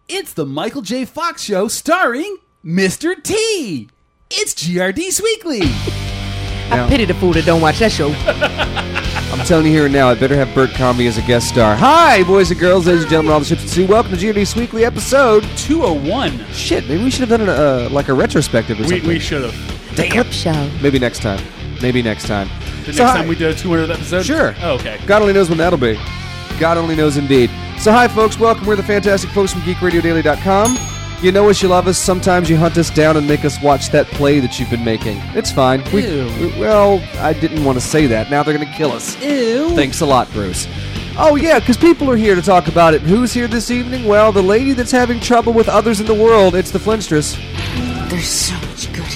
It's the Michael J. Fox Show starring Mr. T. It's GRD's Weekly. I pity the fool that don't watch that show. I'm telling you here and now, I better have Bert Comby as a guest star. Hi, boys and girls, ladies and gentlemen, all the ships at sea. Welcome to GRD's Weekly episode 201. Shit, maybe we should have done a retrospective or something. We should have. The clip show. Maybe next time. The next time we do a 200th episode? Sure. Oh, okay. God only knows when that'll be. God only knows indeed. So hi, folks. Welcome. We're the fantastic folks from GeekRadioDaily.com. You know us, you love us. Sometimes you hunt us down and make us watch that play that you've been making. It's fine. Well, I didn't want to say that. Now they're going to kill us. Ew. Thanks a lot, Bruce. Oh, yeah, because people are here to talk about it. Who's here this evening? Well, the lady that's having trouble with others in the world. It's the Flinstress. There's so much good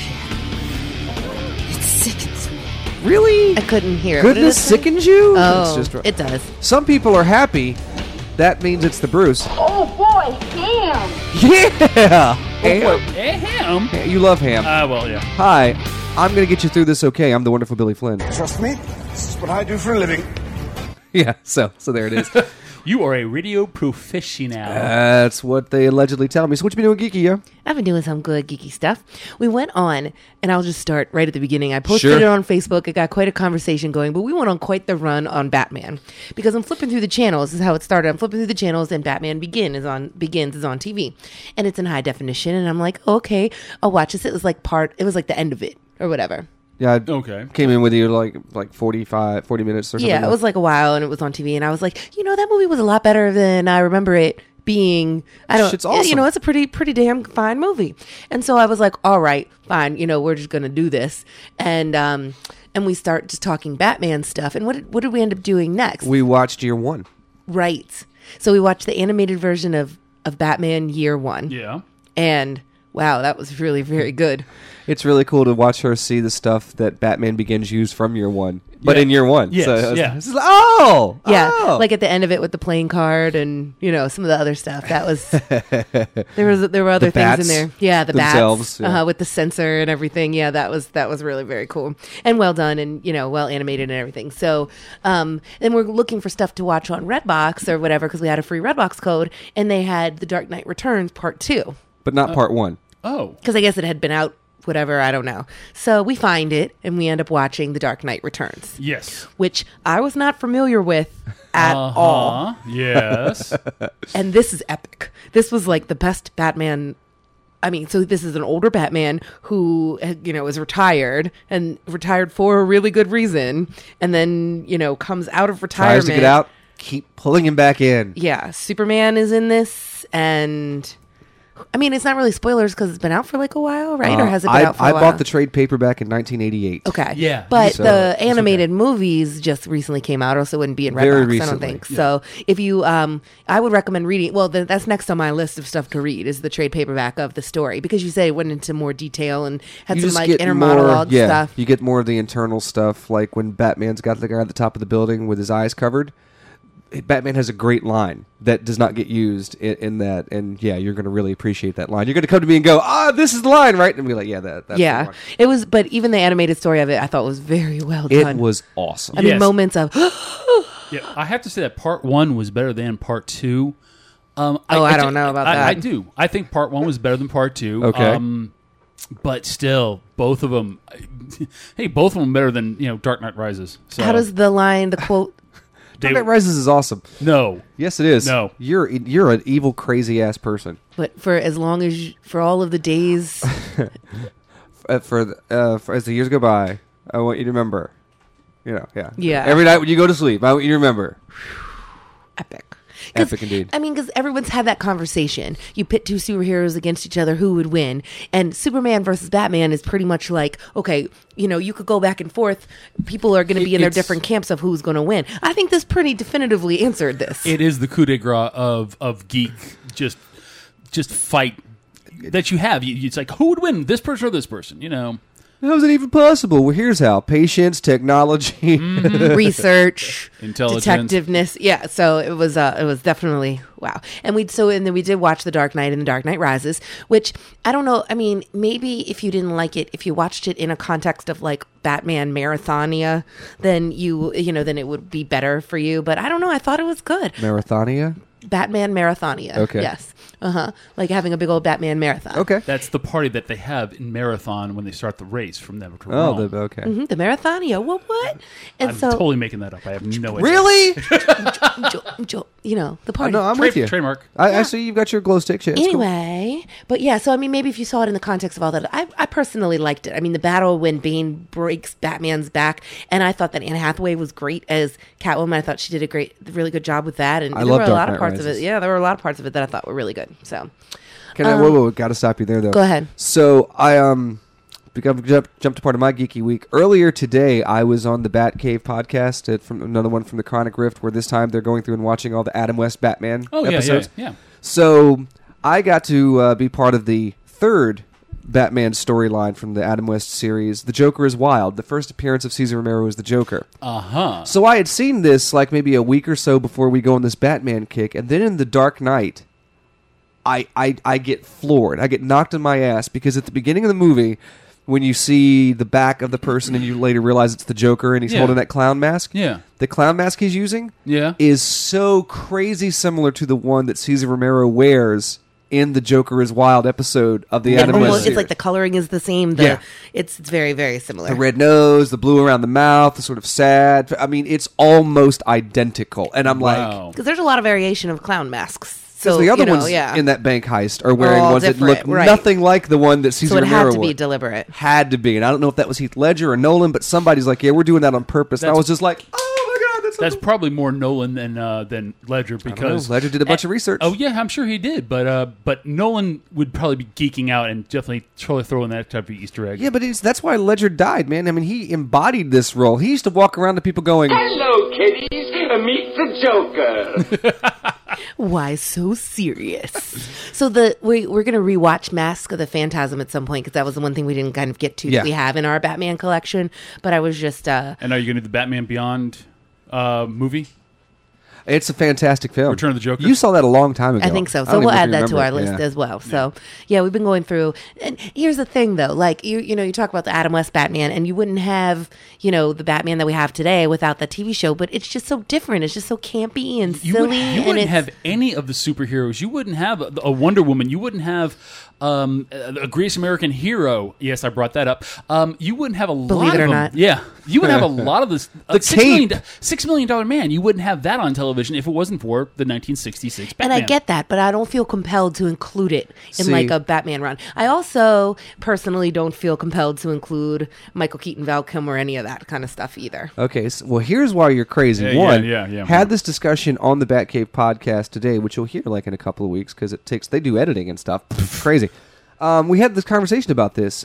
here. It sickens me. Really? I couldn't hear it. What did Goodness it say? sickens you? Oh, It's just- it does. Some people are happy. That means it's the Bruce. Oh boy, ham! Yeah! Ham? Ham. You love ham. Well, yeah. Hi, I'm going to get you through this okay. I'm the wonderful Billy Flynn. Trust me, this is what I do for a living. Yeah, so there it is. You are a radio professional. That's what they allegedly tell me. So what you been doing geeky, yeah? I've been doing some good geeky stuff. We went on, and I'll just start right at the beginning. I posted Sure. it on Facebook. It got quite a conversation going, but we went on quite the run on Batman. Because I'm flipping through the channels. This is how it started. I'm flipping through the channels, and Batman Begins is on TV. And it's in high definition, and I'm like, okay, I'll watch this. It was like the end of it, or whatever. Yeah, I Okay. came in with you like 40 minutes or something. Yeah, it was like a while, and it was on TV, and I was like, that movie was a lot better than I remember it being. Shit's awesome. It's a pretty damn fine movie. And so I was like, all right, fine, we're just gonna do this, and we start just talking Batman stuff. And what did we end up doing next? We watched Year One. Right. So we watched the animated version of Batman Year One. Yeah. And wow, that was really very good. It's really cool to watch her see the stuff that Batman Begins used from Year One. But Yeah. in Year One. Yes, So yeah. it's like, oh! Yeah, oh. like at the end of it with the playing card and some of the other stuff. That was there were other The things bats in there. Yeah, the themselves, bats yeah. with the sensor and everything. Yeah, that was really very cool and well done and well animated and everything. So then we're looking for stuff to watch on Redbox or whatever because we had a free Redbox code and they had The Dark Knight Returns Part 2 But not Part 1. Oh. because I guess it had been out. Whatever, I don't know. So we find it and we end up watching The Dark Knight Returns, Yes. which I was not familiar with at all. Yes. And this is epic. This was like the best Batman. I mean, so this is an older Batman who, is retired and retired for a really good reason. And then, comes out of retirement. Tries to get out, keep pulling him back in. Yeah. Superman is in this. And I mean, it's not really spoilers because it's been out for like a while, right? Or has it been out for a I while? bought the trade paperback in 1988. Okay. Yeah. But So, the it's animated movies just recently came out, or so it wouldn't be in Very Redbox, I don't recently. think. So if you, I would recommend reading, well, that's next on my list of stuff to read is the trade paperback of the story because you say it went into more detail and had You some just like get inner more, monologue stuff. You get more of the internal stuff, like when Batman's got the guy at the top of the building with his eyes covered. Batman has a great line that does not get used in that, and yeah, you're going to really appreciate that line. You're going to come to me and go, this is the line, right? And be like, yeah, that's the Yeah. line. It was, but even the animated story of it, I thought was very well It done. was awesome. I mean, Yes. moments of, Yeah. I have to say that Part 1 was better than Part 2. I don't know about that. I do. I think Part 1 was better than Part 2. Okay. But still, both of them, both of them better than, Dark Knight Rises. So, how does the quote, Dark Knight Rises is awesome. No. Yes, it is. No. You're an evil, crazy ass person. but for all of the days, For as the years go by, I want you to remember. Yeah. Yeah. Every night when you go to sleep, I want you to remember. epic. Epic indeed. I mean, because everyone's had that conversation. You pit two superheroes against each other, who would win? And Superman versus Batman is pretty much like, okay, you could go back and forth. People are going to be in their It's- different camps of who's going to win. I think this pretty definitively answered this. It is the coup de grace of geek just fight that you have. It's like, who would win, this person or this person? How is it even possible? Well, here's how. Patience, technology. Research, Intelligence. detectiveness. Yeah, so it was definitely wow. And then we did watch The Dark Knight and The Dark Knight Rises, which I don't know. I mean, maybe if you didn't like it, if you watched it in a context of like Batman Marathonia, then then it would be better for you. But I don't know. I thought it was good. Marathonia? Batman Marathonia. Okay. Yes. Like having a big old Batman marathon. Okay. That's the party that they have in Marathon when they start the race from Never to Oh, Rome. okay. The Marathonia. What? And I'm so totally making that up. I have no idea. Really? the party. No, I'm with you. Trademark. I see you've got your glow stick shit. It's cool. Anyway, but yeah, so I mean, maybe if you saw it in the context of all that, I personally liked it. I mean, the battle when Bane breaks Batman's back, and I thought that Anne Hathaway was great as Catwoman. I thought she did a really good job with that, and I there love were a Dark lot of Knight parts of Rises. it. Yeah, there were a lot of parts of it that I thought were really good. So, Can I? Whoa, got to stop you there, though. Go ahead. So I jumped to part of my geeky week earlier today. I was on the Batcave podcast from another one from the Chronic Rift, where this time they're going through and watching all the Adam West Batman episodes. Yeah. So I got to be part of the third Batman storyline from the Adam West series. The Joker is Wild. The first appearance of Cesar Romero as the Joker. So I had seen this like maybe a week or so before we go on this Batman kick, and then in The Dark Knight, I get floored. I get knocked on my ass because at the beginning of the movie, when you see the back of the person and you later realize it's the Joker and he's holding that clown mask, the clown mask he's using is so crazy similar to the one that Cesar Romero wears in the Joker is Wild episode of the Adam West series. It's like the coloring is the same. It's very, very similar. The red nose, the blue around the mouth, the sort of sad. I mean, it's almost identical. And I'm like... Because there's a lot of variation of clown masks. Because So the other you know, ones yeah. in that bank heist are wearing all ones that different, look right. nothing like the one that Cesar So it Romero had to wore. be deliberate. Had to be. And I don't know if that was Heath Ledger or Nolan, but somebody's like, yeah, we're doing that on purpose. And I was just like, oh my God, That's probably more Nolan than Ledger because Ledger did a bunch of research. Oh yeah, I'm sure he did, but Nolan would probably be geeking out and definitely totally throwing that type of Easter egg. Yeah, but that's why Ledger died, man. I mean, he embodied this role. He used to walk around to people going, Hello, kiddies. Meet the Joker. Why so serious? So we're going to rewatch Mask of the Phantasm at some point because that was the one thing we didn't kind of get to that we have in our Batman collection. But I was just... And are you going to do the Batman Beyond movie? It's a fantastic film. Return of the Joker? You saw that a long time ago. I think so. I So don't we'll even add that to remember our it. list Yeah. as well. So yeah, we've been going through. And here's the thing, though. Like you know, you talk about the Adam West Batman, and you wouldn't have the Batman that we have today without the TV show. But it's just so different. It's just so campy and silly. You wouldn't have any of the superheroes. You wouldn't have a Wonder Woman. You wouldn't have a Greatest American Hero. Yes, I brought that up. You wouldn't have a lot Believe of it or them. not. Yeah, you would have a lot of this. The $6 million Man. You wouldn't have that on television if it wasn't for the 1966 Batman. And I get that, but I don't feel compelled to include it in See. like a Batman run. I also personally don't feel compelled to include Michael Keaton, Val Kilmer, or any of that kind of stuff either. Okay, well, here's why you're crazy. Yeah, One, yeah. had this discussion on the Batcave podcast today, which you'll hear like in a couple of weeks because they do editing and stuff. Crazy. We had this conversation about this.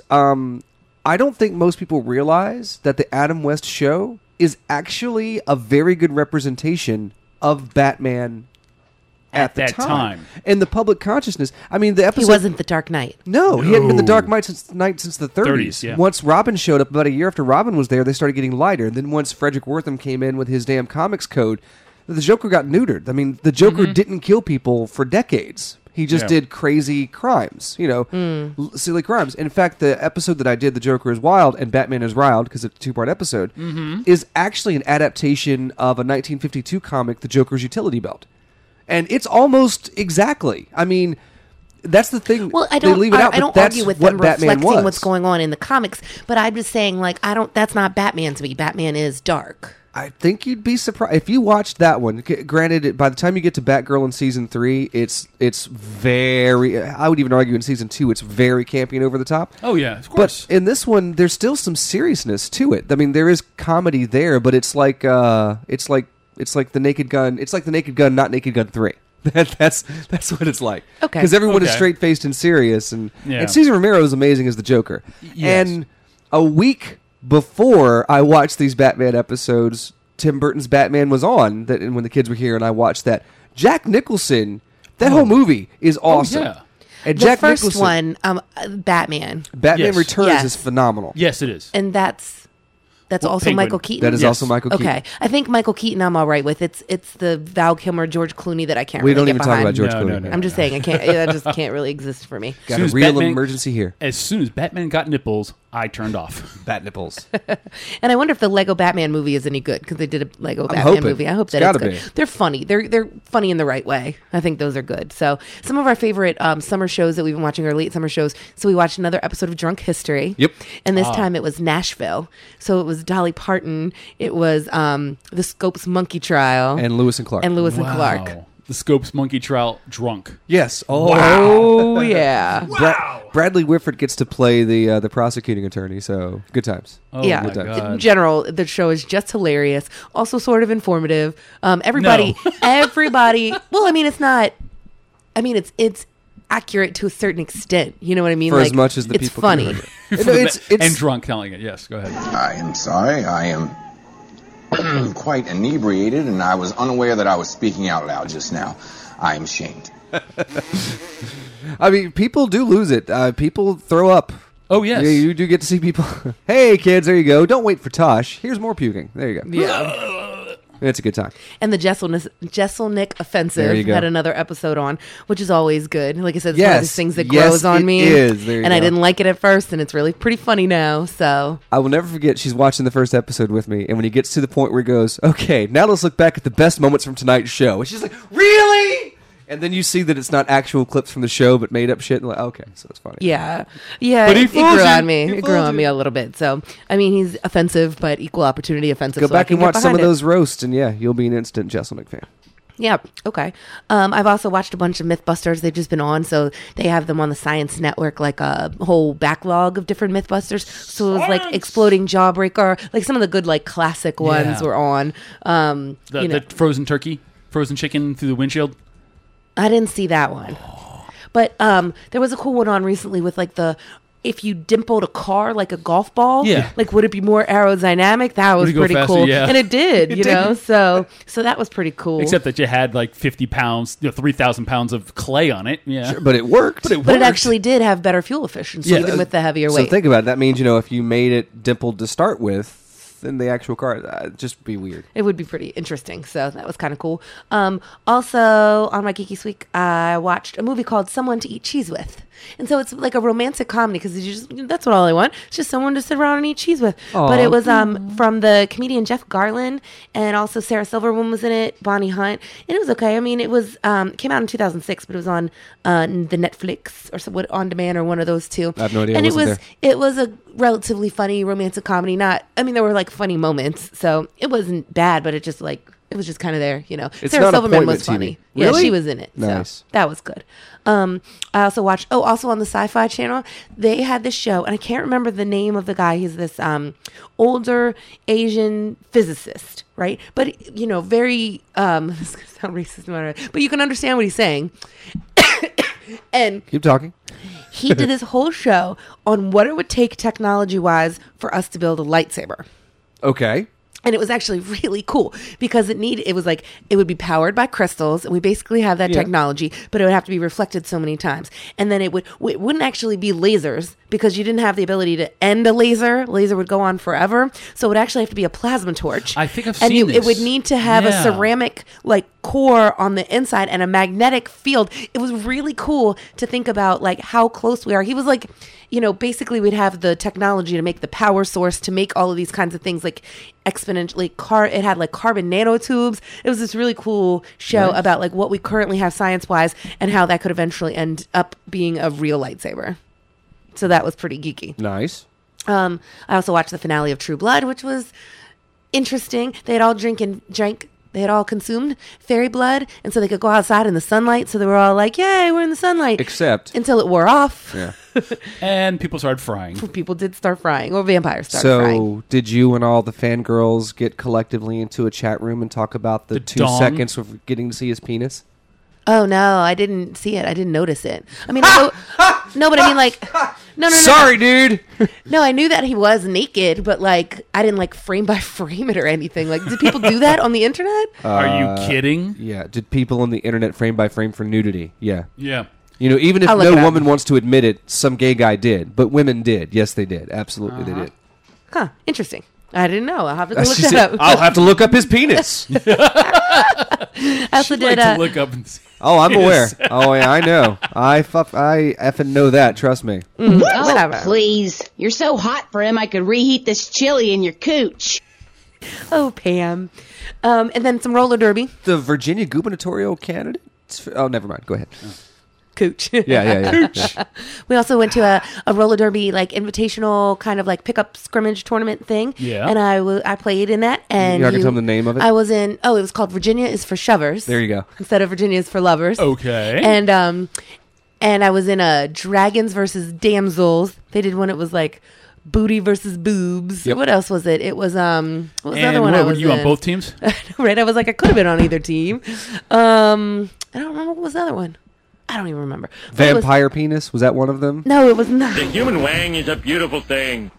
I don't think most people realize that the Adam West show is actually a very good representation of Batman at the that time. in the public consciousness. I mean, the He episode wasn't the Dark Knight. No, he hadn't been the Dark Knight since the 30s. 30s, yeah. Once Robin showed up, about a year after Robin was there, they started getting lighter. And then once Frederick Wortham came in with his damn comics code, the Joker got neutered. I mean, the Joker didn't kill people for decades. He just did crazy crimes, silly crimes. In fact, the episode that I did, The Joker is Wild and Batman is Wild, because it's a two-part episode, is actually an adaptation of a 1952 comic, The Joker's Utility Belt. And it's almost exactly. I mean, that's the thing. Well, I They don't. leave it out, I but don't that's argue with what them Batman reflecting was. what's going on in the comics, but I'm just saying, like, I don't. That's not Batman to me. Batman is dark. I think you'd be surprised if you watched that one. Granted, by the time you get to Batgirl in season 3, it's very. I would even argue in season 2, it's very campy and over the top. Oh yeah, of course. But in this one, there's still some seriousness to it. I mean, there is comedy there, but it's like the Naked Gun. It's like the Naked Gun, not Naked Gun 3. That's what it's like. Okay. Because everyone is Okay. straight faced and serious, and Yeah. Cesar Romero is amazing as the Joker. Yes. And a week before I watched these Batman episodes, Tim Burton's Batman was on. And when the kids were here, and I watched that. Jack Nicholson, that whole movie is awesome. yeah. And The Jack first Nicholson, one, Batman, Batman Yes. Returns Yes. is phenomenal. Yes, it is. and that's also Penguin. Michael Keaton. That is Yes. also Michael Keaton. Okay, I think Michael Keaton I'm all right with. It's the Val Kilmer, George Clooney that I can't. We really don't get even talk behind. about George No, Clooney. no, no. I'm just saying I can't. That just can't really exist for me. Got Soon a as real Batman- emergency here. As soon as Batman got nipples, I turned off. Bat nipples. And I wonder if the Lego Batman movie is any good because they did a Lego Batman hoping. movie. I hope that It's it's gotta good. be. They're funny. They're funny in the right way. I think those are good. So some of our favorite summer shows that we've been watching are late summer shows. So we watched another episode of Drunk History. Yep. And this time it was Nashville. So it was Dolly Parton. It was the Scopes Monkey Trial And Lewis and Clark. and Lewis and Clark. The Scopes Monkey Trial drunk. Yes. Oh, Oh yeah. Bradley Whitford gets to play the prosecuting attorney, so good times. Oh Yeah. my In God. In general, the show is just hilarious. Also, sort of informative. Everybody. Well, I mean, it's not. I mean, it's accurate to a certain extent. You know what I mean? For as much as the it's people funny. can remember. No, it's and drunk telling it. Yes, go ahead. I am sorry. I am quite inebriated, and I was unaware that I was speaking out loud just now. I am ashamed. I mean, people do lose it. People throw up. Oh, yes. Yeah, you do get to see people. Hey, kids, there you go. Don't wait for Tosh. Here's more puking. There you go. Yeah. It's a good time. And the Jesselnick There Offensive you go. had another episode on, which is always good. Like I said, it's one of Yes. those things that Yes, grows on it me. is. There you and I go. didn't like it at first, and it's really pretty funny now. So I will never forget, she's watching the first episode with me, and when he gets to the point where he goes, okay, now let's look back at the best moments from tonight's show. And she's like, really? And then you see that it's not actual clips from the show, but made up shit. And like, okay, so it's funny. yeah, But he it fooled grew you. on me. He It grew fooled on you. me a little bit. So I mean, he's offensive, but equal opportunity offensive. Go so I back can and get watch some behind of it. those roasts, and yeah, you'll be an instant Jesselnick fan. Yeah. Okay. I've also watched a bunch of MythBusters. They've just been on, so they have them on the Science Network, like a whole backlog of different MythBusters. So it was like Exploding Jawbreaker, like some of the good, like classic ones Yeah. were on. The frozen turkey, frozen chicken through the windshield. I didn't see that one, but there was a cool one on recently with like if you dimpled a car like a golf ball, Yeah. like would it be more aerodynamic? That was it go pretty faster? cool, Yeah. and it did, you know. So that was pretty cool. Except that you had like 50 pounds, 3,000 pounds of clay on it. Yeah. Sure, but it worked. but it actually did have better fuel efficiency, Yeah. even with the heavier So weight. think about it. That means, if you made it dimpled to start with, then the actual car, it'd just be weird. It would be pretty interesting. So that was kind of cool. Also, on my Geeky Week, I watched a movie called Someone to Eat Cheese With. And so it's like a romantic comedy because that's what all I want. It's just someone to sit around and eat cheese with. Aw. But it was from the comedian Jeff Garlin, and also Sarah Silverman was in it, Bonnie Hunt. And it was okay. I mean, it was came out in 2006, but it was on the Netflix or what on demand or one of those two. I have no idea. And I wasn't it was a relatively funny romantic comedy. There were like funny moments, so it wasn't bad, but it was just kind of there, you know. It's Sarah not Silverman appointment was TV. funny. Yeah, Really? she was in it. Nice. So that was good. I also watched, also on the Sci-Fi Channel, they had this show, and I can't remember the name of the guy. He's this older Asian physicist, right? But, very, this is going to sound racist, but you can understand what he's saying. And Keep talking. he did this whole show on what it would take technology-wise for us to build a lightsaber. Okay. And it was actually really cool because it would be powered by crystals, and we basically have that Yeah. technology, but it would have to be reflected so many times. And then it wouldn't actually be lasers because you didn't have the ability to end a laser. Laser would go on forever. So it would actually have to be a plasma torch. I think I've and seen it would this. need to have a Yeah. ceramic core on the inside and a magnetic field. It was really cool to think about how close we are. He was basically we'd have the technology to make the power source to make all of these kinds of things exponentially. It had carbon nanotubes. It was this really cool show about what we currently have science wise and how that could eventually end up being a real lightsaber. So that was pretty geeky. Nice. I also watched the finale of True Blood, which was interesting. They had all they had all consumed fairy blood, and so they could go outside in the sunlight. So they were all like, "Yay, we're in the sunlight!" Except. until it wore off. Yeah. And people started frying. People did start frying, or vampires started frying. So, did you and all the fangirls get collectively into a chat room and talk about the The 2 dong? seconds of getting to see his penis? Oh no, I didn't see it. I didn't notice it. I mean, no, but I mean, no. Sorry, dude. No, I knew that he was naked, but I didn't frame by frame it or anything. Did people do that on the internet? Are you kidding? Yeah. Did people on the internet frame by frame for nudity? Yeah. Yeah. Even if I'll look no it up. woman wants to admit it, some gay guy did. But women did. Yes, they did. Absolutely, they did. Huh? Interesting. I didn't know. I'll have to go look She that said, up. I'll have to look up his penis. I also I'd did. like to look up and see. Oh, I'm aware. Oh, yeah, I know. I effing know that. Trust me. Whatever. Please. You're so hot for him, I could reheat this chili in your cooch. Oh, Pam. And then some roller derby. The Virginia gubernatorial candidates? Oh, never mind. Go ahead. Cooch. Yeah. We also went to a roller derby, like, invitational kind of like pickup scrimmage tournament thing. Yeah. And I played in that. And You're not going to tell them the name of it? I was in, it was called Virginia is for Shovers. There you go. Instead of Virginia is for Lovers. Okay. And I was in a Dragons versus Damsels. They did one, it was like Booty versus Boobs. Yep. What else was it? It was, what was the and other one what, I were was you in? on both teams? Right. I was like, I could have been on either team. I don't remember what was the other one. I don't even remember. But it was- Vampire penis? Was that one of them? No, it was not. The human wang is a beautiful thing.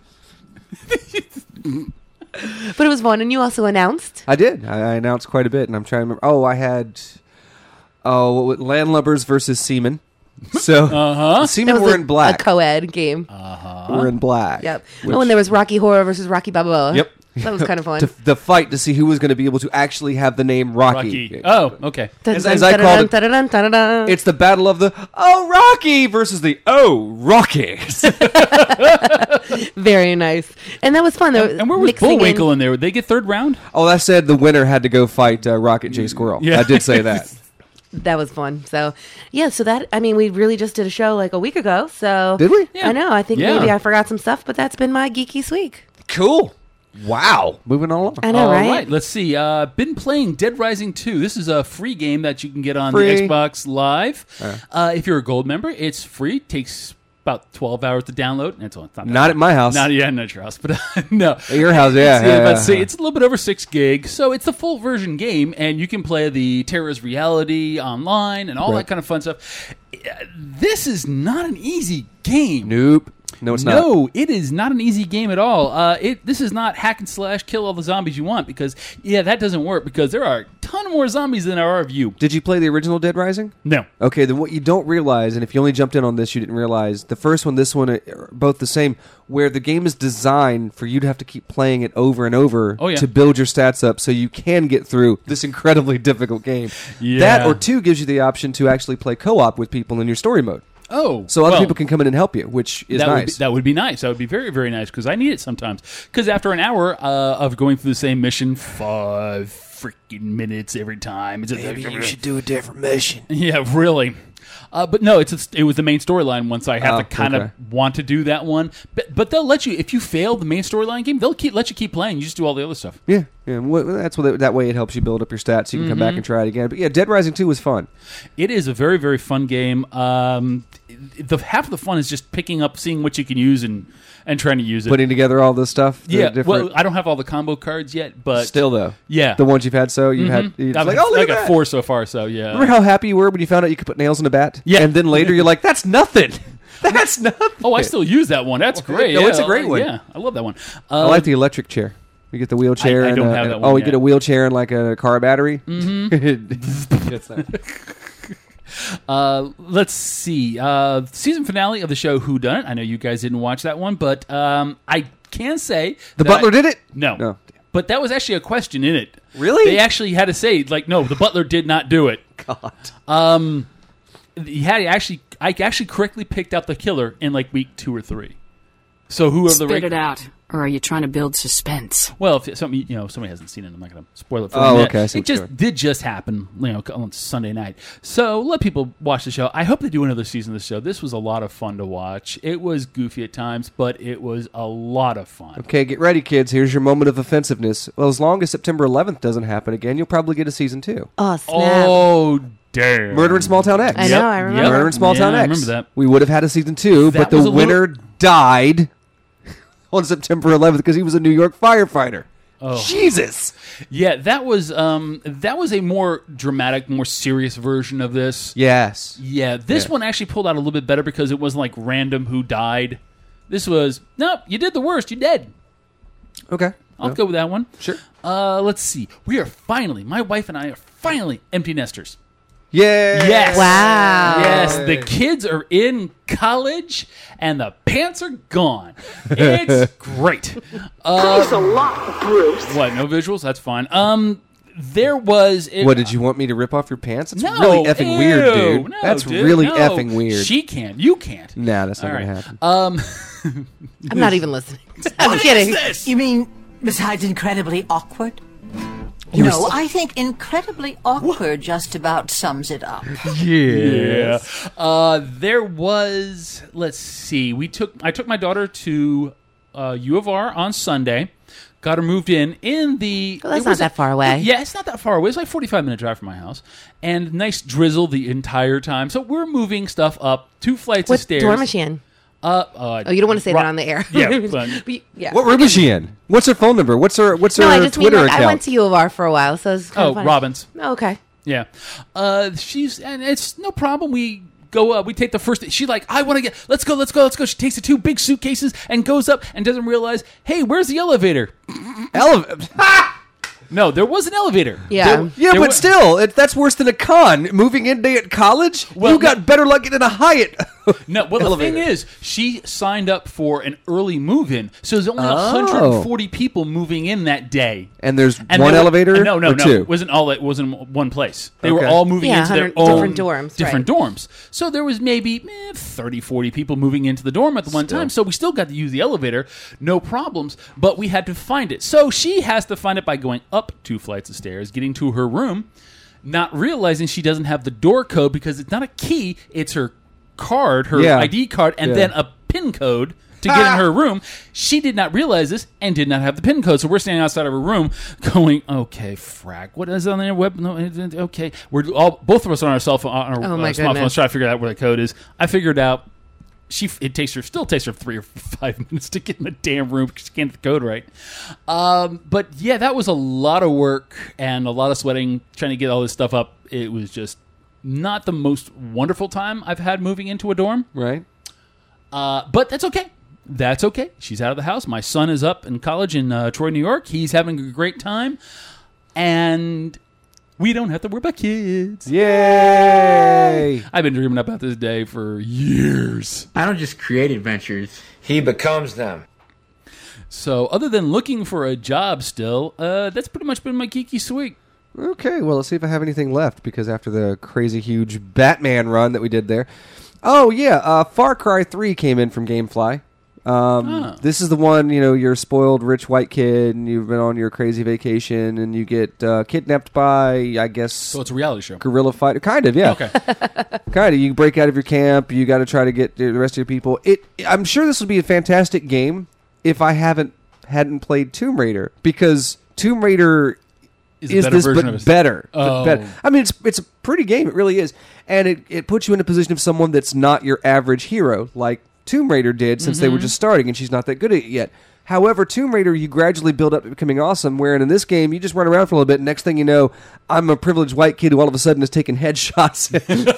But it was fun. And you also announced. I did. I announced quite a bit, and I'm trying to remember. Oh, I had landlubbers versus seamen. So seamen That were was in black. A co-ed game. We're in black. Yep. Which- Oh, and there was Rocky Horror versus Rocky Balboa. Yep. That was kind of fun. The fight to see who was going to be able to actually have the name Rocky. Rocky. Oh, okay. As I called it, it's the battle of the Rocky versus the Rocky. Very nice. And that was fun. And where was Bullwinkle in there? Would they get third round? Oh, that said the winner had to go fight Rocket J. Squirrel. Yeah. I did say that. That was fun. So, yeah, so that, I mean, we really just did a show like a week ago. So, Did we? I know. I think Yeah. maybe I forgot some stuff, but that's been my geeky week. Cool. Wow. Moving on along. I know, All right? right, let's see. Been playing Dead Rising 2. This is a free game that you can get on Free. the Xbox Live. If you're a gold member, it's free. Takes about 12 hours to download. That's all. It's not that Not bad. at my house. Not at your house, but no. At your house, yeah. Let's see. It's a little bit over 6 gig, so it's the full version game, and you can play the Terra's Reality online and all that kind of fun stuff. This is not an easy game. Nope. No, it's not. No, it is not an easy game at all. This is not hack and slash, kill all the zombies you want, because, that doesn't work, because there are a ton more zombies than there are of you. Did you play the original Dead Rising? No. Okay, then what you don't realize, and if you only jumped in on this, you didn't realize, the first one, this one, are both the same, where the game is designed for you to have to keep playing it over and over to build your stats up so you can get through this incredibly difficult game. Yeah. That, or 2, gives you the option to actually play co-op with people in your story mode. Oh. So other people can come in and help you, which is nice. That would be nice. That would be very, very nice, because I need it sometimes. Because after an hour of going through the same mission 5 freaking minutes every time. Maybe you should do a different mission. Yeah, really. But no, it was the main storyline once I have to kind of want to do that one. But they'll let you, if you fail the main storyline game, they'll let you keep playing. You just do all the other stuff. Yeah. That's what that way it helps you build up your stats so you can come back and try it again. But yeah, Dead Rising 2 was fun. It is a very, very fun game. Half of the fun is just picking up, seeing what you can use and trying to use it. Putting together all this stuff. Well, I don't have all the combo cards yet, but still though. Yeah. The ones you've had, you've had. I got 4 so far, so yeah. Remember how happy you were when you found out you could put nails in a bat? Yeah. And then later you're like, that's nothing. That's nothing. Oh, I still use that one. That's great. No, it's a great one. Yeah, I love that one. I like the electric chair. You get the wheelchair. I don't have that one you yet. get a wheelchair and like a car battery. Let's see. Season finale of the show Whodunit. I know you guys didn't watch that one, but I can say the Butler did it? No. But that was actually a question in it. Really? They actually had to say, no, the Butler did not do it. God. I actually correctly picked out the killer in week 2 or 3. So who are the Spit it out, or are you trying to build suspense? Well, if somebody hasn't seen it, I'm not going to spoil it for them. Okay. It did just happen, on Sunday night. So let people watch the show. I hope they do another season of the show. This was a lot of fun to watch. It was goofy at times, but it was a lot of fun. Okay, get ready, kids. Here's your moment of offensiveness. Well, as long as September 11th doesn't happen again, you'll probably get a season 2. Oh, snap. Oh, damn. Murder in Small Town X. I know, I remember. Murder in Small Town X. I remember that. We would have had a season 2, but the winner died on September 11th because he was a New York firefighter. Oh. Jesus. Yeah, that was a more dramatic, more serious version of this. Yes. Yeah, this one actually pulled out a little bit better because it wasn't random who died. This was, nope, you did the worst, you're dead. Okay. I'll go with that one. Sure. Let's see. My wife and I are finally empty nesters. Yeah. Yes. Wow. Yes, the kids are in college and the pants are gone. It's great. Thanks a lot, Bruce. What? No visuals? That's fine. There was. What, did you want me to rip off your pants? It's No, really effing weird, dude. No, That's dude, really no. effing weird. She can. You can't. Nah, that's not All going right. to happen. I'm not even listening. I'm kidding. You mean besides incredibly awkward? No, I think incredibly awkward just about sums it up. Yeah. There was. Let's see. I took my daughter to U of R on Sunday. Got her moved in the. Well, that's not that far away. Yeah, it's not that far away. It's like 45-minute drive from my house, and nice drizzle the entire time. So we're moving stuff up 2 flights of What stairs. dorm is she in? Oh, you don't want to say that on the air. Yeah, but- Yeah. What room is she in? What's her phone number? What's her No, I just Twitter mean like, account? I went to U of R for a while, so it's kind of funny. Robbins. Oh, okay. Yeah. And it's no problem. We go up. We take the first. She's like, I want to get. Let's go. She takes the 2 big suitcases and goes up and doesn't realize. Hey, where's the elevator? No, there was an elevator. Yeah. There But still, that's worse than a con. Moving in day at college, Well, you got better luck getting a Hyatt. No, well, the Elevator. thing is, she signed up for an early move-in, so there's only 140 people moving in that day. And there's And one they were- elevator? No, or two? It wasn't one place. They were Okay. all moving Yeah, into their 100 own different dorms, different dorms. So there was maybe 30, 40 people moving into the dorm at the one time. So we still got to use the elevator, no problems, but we had to find it. So she has to find it by going up 2 flights of stairs, getting to her room, not realizing she doesn't have the door code because it's not a key, it's her card, her Yeah. ID card, and Yeah. then a PIN code to get in her room. She did not realize this and did not have the PIN code. So we're standing outside of her room going, okay, frack, what is on the web? No, okay. Both of us on our cell phone, on our Oh, my smartphones goodness. trying to figure out where the code is. I figured out it still takes her 3 or 5 minutes to get in the damn room because she can't get the code right. But yeah, that was a lot of work and a lot of sweating trying to get all this stuff up. It was just not the most wonderful time I've had moving into a dorm. Right. But that's okay. That's okay. She's out of the house. My son is up in college in Troy, New York. He's having a great time. And we don't have to worry about kids. Yay! I've been dreaming about this day for years. I don't just create adventures. He becomes them. So other than looking for a job still, that's pretty much been my geeky week. Okay, well, let's see if I have anything left, because after the crazy huge Batman run that we did there. Oh, yeah, Far Cry 3 came in from GameFly. This is the one, you're a spoiled rich white kid, and you've been on your crazy vacation, and you get kidnapped by, I guess... So it's a reality show. Guerrilla fighter. Kind of, yeah. Okay. Kind of. You break out of your camp, you got to try to get the rest of your people. I'm sure this would be a fantastic game if I hadn't played Tomb Raider, because Tomb Raider... Is is a better this version but of it. better? Oh. Better. I mean, it's a pretty game. It really is, and it puts you in a position of someone that's not your average hero, like Tomb Raider did, since they were just starting, and she's not that good at it yet. However, Tomb Raider, you gradually build up to becoming awesome. Wherein in this game, you just run around for a little bit, and next thing you know, I'm a privileged white kid who all of a sudden is taking headshots.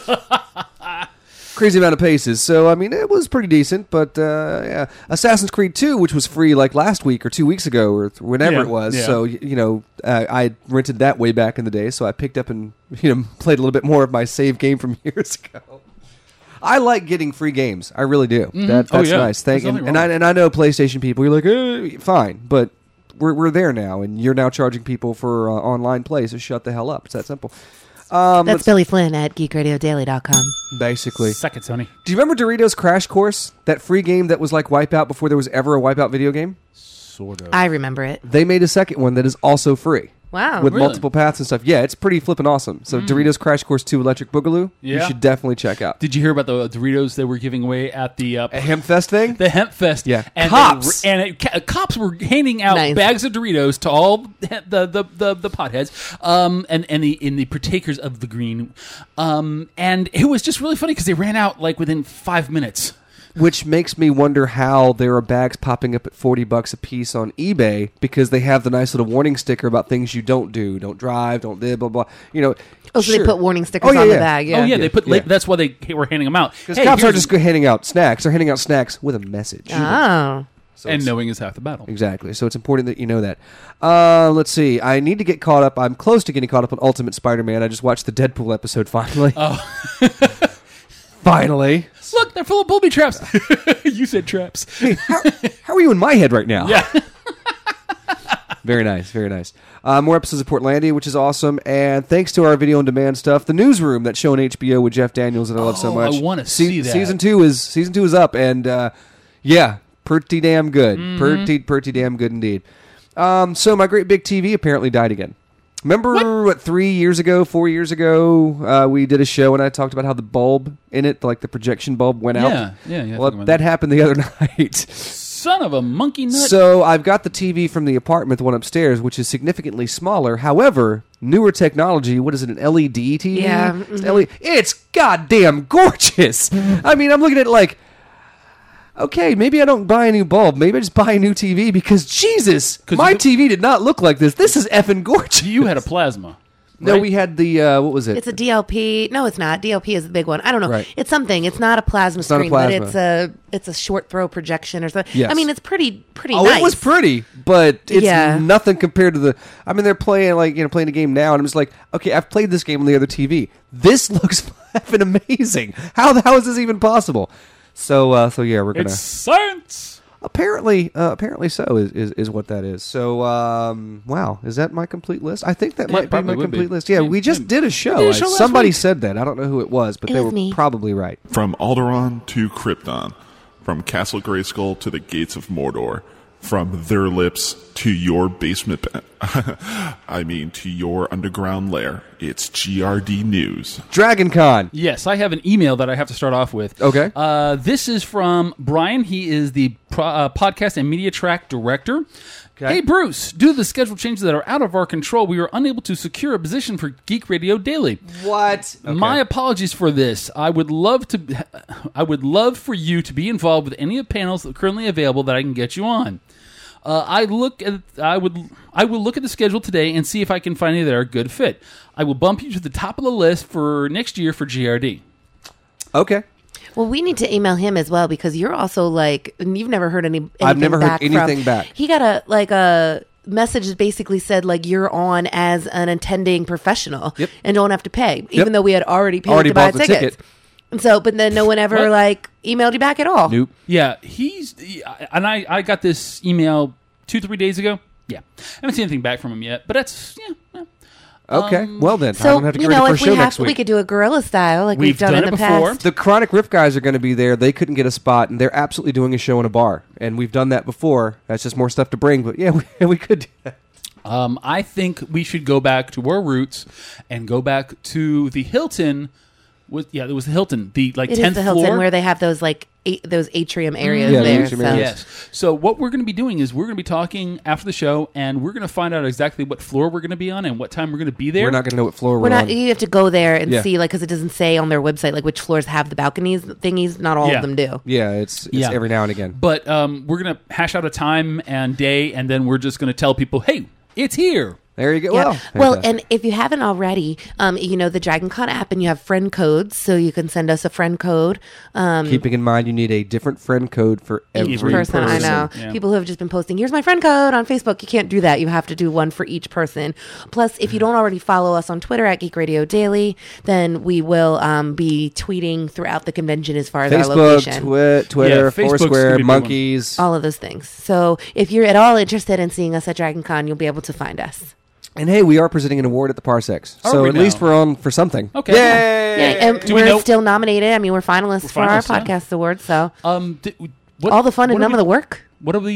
Crazy amount of paces. So, I mean, it was pretty decent, but yeah. Assassin's Creed 2, which was free like last week or 2 weeks ago or whenever it was. Yeah. So, I rented that way back in the day, so I picked up and, played a little bit more of my save game from years ago. I like getting free games. I really do. Mm-hmm. That's Oh, yeah. nice. There's nothing And I know PlayStation people, you're like, fine, but we're there now, and you're now charging people for online play, so shut the hell up. It's that simple. That's Billy Flynn at GeekRadioDaily.com. Basically. Suck it, Sony. Do you remember Doritos Crash Course? That free game that was like Wipeout before there was ever a Wipeout video game? Sort of. I remember it. They made a second one that is also free. Wow. With Really? multiple paths and stuff. Yeah, it's pretty flippin' awesome. So Doritos Crash Course 2 Electric Boogaloo, you Yeah. should definitely check out. Did you hear about the Doritos they were giving away at the A Hempfest thing? the Hemp Fest? Yeah. and Cops! Cops were handing out Nice. bags of Doritos to all the potheads, and the partakers of the green, and it was just really funny because they ran out like within 5 minutes. Which makes me wonder how there are bags popping up at $40 a piece on eBay because they have the nice little warning sticker about things you don't do. Don't drive, don't blah, blah, blah. Oh, so sure. they put warning stickers Oh, yeah, on yeah. the bag. Yeah. Oh yeah, they put. Yeah. That's why they were handing them out. Because Hey, cops aren't here's- just handing out snacks. They're handing out snacks with a message. Oh. So and it's- knowing is half the battle. Exactly. So it's important that you know that. Let's see. I need to get caught up. I'm close to getting caught up on Ultimate Spider-Man. I just watched the Deadpool episode finally. Oh. Finally. Look, they're full of booby traps. You said traps. Hey, how are you in my head right now? Yeah. Very nice, very nice. More episodes of Portlandia, which is awesome. And thanks to our video-on-demand stuff, The Newsroom that's shown HBO with Jeff Daniels that I love so much. I want to see that. Season 2 is up, and yeah, pretty damn good. Pretty damn good indeed. So my great big TV apparently died again. Remember what 4 years ago, we did a show and I talked about how the bulb in it, like the projection bulb, went out? Yeah. Well, that happened the other night. Son of a monkey nut. So I've got the TV from the apartment, the one upstairs, which is significantly smaller. However, newer technology, what is it, an LED TV? Yeah. It's, LED. It's goddamn gorgeous. I mean, I'm looking at it like, okay, maybe I don't buy a new bulb. Maybe I just buy a new TV because, Jesus, my TV did not look like this. This is effing gorgeous. You had a plasma. No, right? we had the, what was it? It's a DLP. No, it's not. DLP is the big one. I don't know. Right. It's something. It's not a plasma not a screen, plasma. but it's a short throw projection or something. Yes. I mean, it's pretty Oh, nice. it was pretty, but it's Yeah. nothing compared to the. I mean, they're playing playing a game now, and I'm just like, okay, I've played this game on the other TV. This looks effing amazing. How is this even possible? So yeah, we're gonna. It's science. Apparently so is what that is. So wow, is that my complete list? I think that might be probably my would complete be. list. Yeah, we just did a show. We did a show last Somebody week. said that. I don't know who it was, but It they was were me. probably right. From Alderaan to Krypton, from Castle Grayskull to the Gates of Mordor, from their lips to your basement, to your underground lair. It's GRD News. Dragon Con. Yes, I have an email that I have to start off with. Okay. This is from Brian. He is the podcast and media track director. Okay. Hey, Bruce, due to the schedule changes that are out of our control, we were unable to secure a position for Geek Radio Daily. What? Okay. My apologies for this. I would love for you to be involved with any of the panels that are currently available that I can get you on. I will look at the schedule today and see if I can find any that are a good fit. I will bump you to the top of the list for next year for GRD. Okay. Well, we need to email him as well because you're also like, and you've never heard anything I've never heard back anything from, back. He got a message that basically said like you're on as an attending professional and don't have to pay, even though we had already paid to buy bought the tickets. ticket. And so, but then no one ever emailed you back at all. Nope. Yeah, and I got this email 2-3 days ago. Yeah, I haven't seen anything back from him yet, but that's Okay. Well then, I So don't have to get ready for a if show next we week. could do a guerrilla style like we've done in the before. past. The Chronic Riff guys are going to be there. They couldn't get a spot, and they're absolutely doing a show in a bar. And we've done that before. That's just more stuff to bring. But yeah, we could do that. I think we should go back to our roots and go back to the Hilton. It was the Hilton. The It 10th is the Hilton floor. where they have those those atrium areas Yeah, the there. atrium so. areas. Yes. So what we're going to be doing is we're going to be talking after the show, and we're going to find out exactly what floor we're going to be on and what time we're going to be there. We're not going to know what floor We're we're not. on. You have to go there and Yeah. see, because it doesn't say on their website which floors have the balconies thingies. Not all Yeah. of them do. Yeah, it's every now and again. But we're going to hash out a time and day, and then we're just going to tell people, hey, it's here. There you go. Yeah. Well, fantastic. and if you haven't already, the Dragon Con app, and you have friend codes, so you can send us a friend code. Keeping in mind, you need a different friend code for every Each person, I know. Yeah. People who have just been posting, here's my friend code on Facebook. You can't do that. You have to do one for each person. Plus, if you don't already follow us on Twitter at Geek Radio Daily, then we will be tweeting throughout the convention as far as our Facebook, location. Twitter, Yeah, Facebook's gonna Foursquare, be a big Monkeys. All of those things. So if you're at all interested in seeing us at Dragon Con, you'll be able to find us. And hey, we are presenting an award at the Parsecs. Are So we at now? least we're on for something. Okay. Yay! Yeah, and Do we we're know- still nominated. I mean, we're finalists for our finalists, yeah. podcast award. So What, all the fun and what are none of the work. What are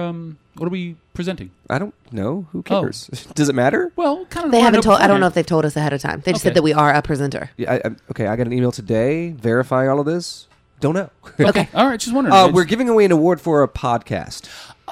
we presenting? I don't know. Who cares? Does it matter? Well, kind of. They haven't told. I don't beforehand. know if they've told us ahead of time. They just Okay. said that we are a presenter. Yeah, okay, I got an email today verifying all of this. Don't know. Okay. All right. Just wondering. We're giving away an award for a podcast.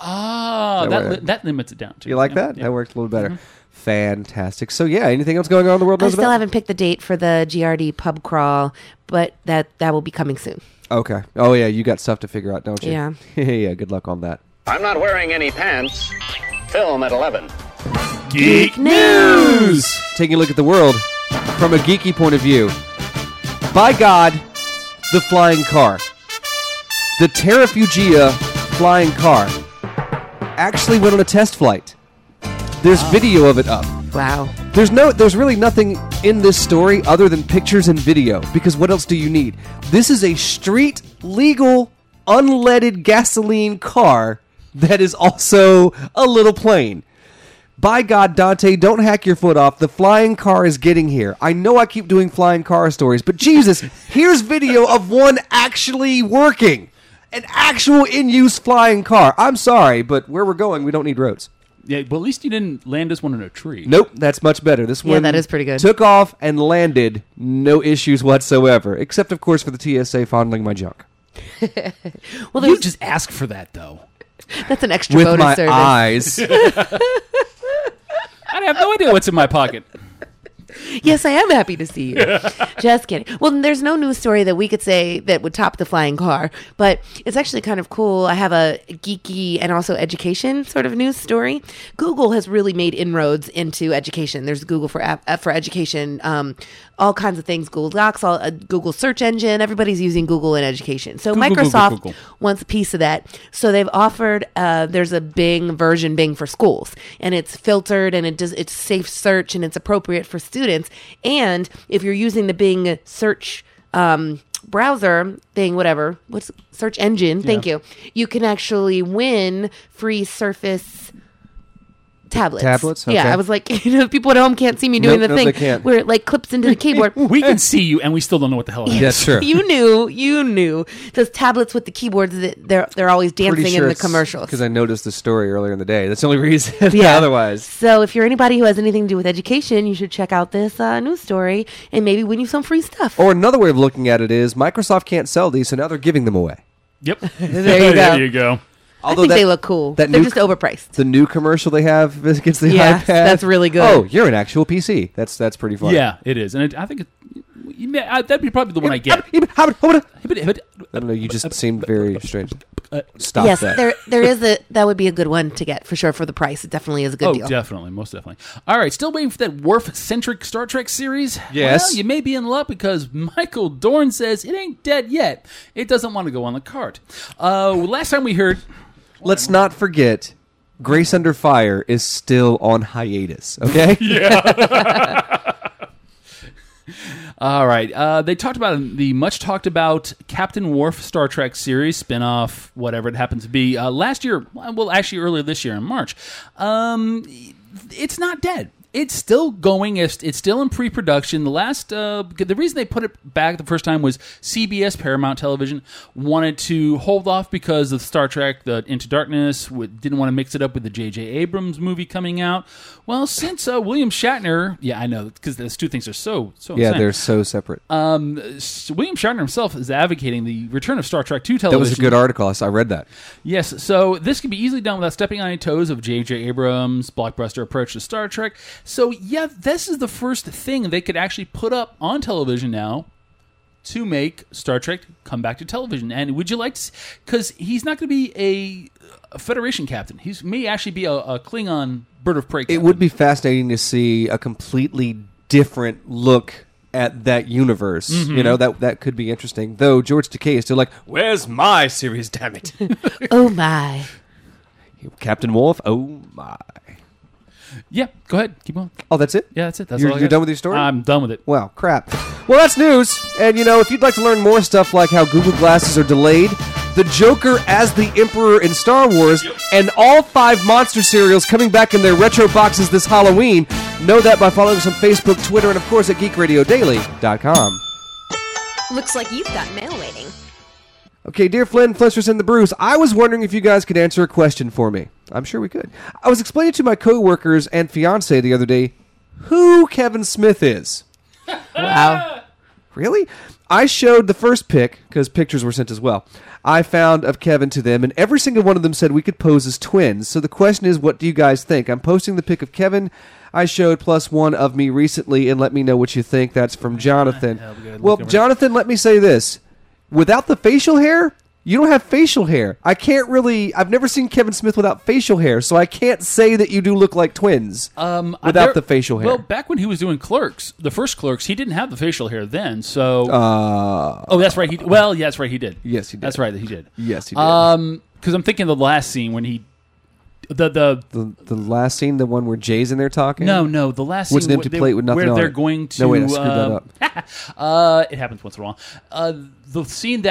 That limits it down. To You like that? That worked a little better. Fantastic. So yeah, anything else going on in the world? I knows still about? haven't picked the date for the GRD pub crawl, but that will be coming soon. Okay. Oh yeah, you got stuff to figure out, don't you? Yeah. Yeah. Good luck on that. I'm not wearing any pants. Film at 11. Geek News. Taking a look at the world from a geeky point of view. By God, the flying car. The Terrafugia flying car actually went on a test flight. There's video of it up. Wow. There's really nothing in this story other than pictures and video, because what else do you need? This is a street legal unleaded gasoline car that is also a little plane. By God, Dante, don't hack your foot off. The flying car is getting here. I know I keep doing flying car stories, but Jesus, here's video of one actually working. An actual in-use flying car. I'm sorry, but where we're going, we don't need roads. Yeah, but at least you didn't land this one in a tree. Nope, that's much better. This one that is pretty good. Took off and landed, no issues whatsoever. Except, of course, for the TSA fondling my junk. Well, you just ask for that, though. That's an extra With bonus my service. eyes. I have no idea what's in my pocket. Yes, I am happy to see you. Just kidding. Well, there's no news story that we could say that would top the flying car, but it's actually kind of cool. I have a geeky and also education sort of news story. Google has really made inroads into education. There's Google for education, all kinds of things. Google Docs, Google search engine. Everybody's using Google in education. So Microsoft wants a piece of that. So they've offered. There's a Bing version, Bing for schools, and it's filtered and it's safe search and it's appropriate for students. And if you're using the Bing search browser thing, what's search engine? Thank you. You can actually win free Surface tablets. Okay. Yeah, I was like, people at home can't see me doing the thing they can't. where it like clips into the keyboard. We can see you, and we still don't know what the hell it is. That's true. You knew. Those tablets with the keyboards, they're always dancing in the commercials. Because I noticed the story earlier in the day. That's the only reason. Yeah. Otherwise. So if you're anybody who has anything to do with education, you should check out this news story and maybe win you some free stuff. Or another way of looking at it is Microsoft can't sell these, so now they're giving them away. Yep. There you go. There you go. Although I think they look cool. They're just overpriced. The new commercial they have against the Yes, iPad. that's really good. Oh, you're an actual PC. That's pretty fun. Yeah, it is, and I think that'd be probably the one I get. I don't know. You just seemed very strange. Stop yes, that. there is that would be a good one to get for sure for the price. It definitely is a good deal. Oh, definitely, most definitely. All right, still waiting for that Worf-centric Star Trek series? Yes. Well, you may be in luck because Michael Dorn says it ain't dead yet. It doesn't want to go on the cart. Last time we heard... Let's not forget, Grace Under Fire is still on hiatus, okay? Yeah. All right. They talked about the much-talked-about Captain Worf Star Trek series, spinoff, whatever it happens to be, last year, well, actually earlier this year in March. It's not dead. It's still going. It's still in pre-production. The reason they put it back the first time was CBS, Paramount Television, wanted to hold off because of Star Trek, the Into Darkness, didn't want to mix it up with the J.J. Abrams movie coming out. Well, since William Shatner, yeah, I know, because those two things are so yeah, insane. they're so separate. William Shatner himself is advocating the return of Star Trek 2 television. That was a good article. I read that. Yes, so this can be easily done without stepping on any toes of J.J. Abrams' blockbuster approach to Star Trek. So, yeah, this is the first thing they could actually put up on television now to make Star Trek come back to television. And would you like to... Because he's not going to be a Federation captain. He may actually be a Klingon bird of prey captain. It would be fascinating to see a completely different look at that universe. Mm-hmm. You know, that could be interesting. Though George Takei is still like, where's my series, damn it? Oh, my. Captain Wolf, oh, my. Yeah, go ahead. Keep going. Oh, that's it? Yeah, that's it. That's You're all I you're got. done with your story? I'm done with it. Wow, crap. Well, that's news. And, if you'd like to learn more stuff like how Google Glasses are delayed, the Joker as the Emperor in Star Wars, and all 5 monster cereals coming back in their retro boxes this Halloween, know that by following us on Facebook, Twitter, and, of course, at GeekRadioDaily.com. Looks like you've got mail waiting. Okay, dear Flynn, Flintsters, and the Bruce, I was wondering if you guys could answer a question for me. I'm sure we could. I was explaining to my coworkers and fiance the other day who Kevin Smith is. Wow. Really? I showed the first pic, because pictures were sent as well, I found of Kevin to them, and every single one of them said we could pose as twins. So the question is, what do you guys think? I'm posting the pic of Kevin I showed plus one of me recently, and let me know what you think. That's from Jonathan. Well, Jonathan, let me say this. Without the facial hair, you don't have facial hair. I've never seen Kevin Smith without facial hair, so I can't say that you do look like twins without the facial hair. Well, back when he was doing Clerks, the first Clerks, he didn't have the facial hair then, so... that's right. That's right, he did. Yes, he did. That's right, he did. Yes, he did. Because I'm thinking the last scene when he... The last scene, the one where Jay's in there talking? No, the last scene was an empty plate with nothing where on they're it. going to... No, wait, I screwed that up. It happens once in a while. The scene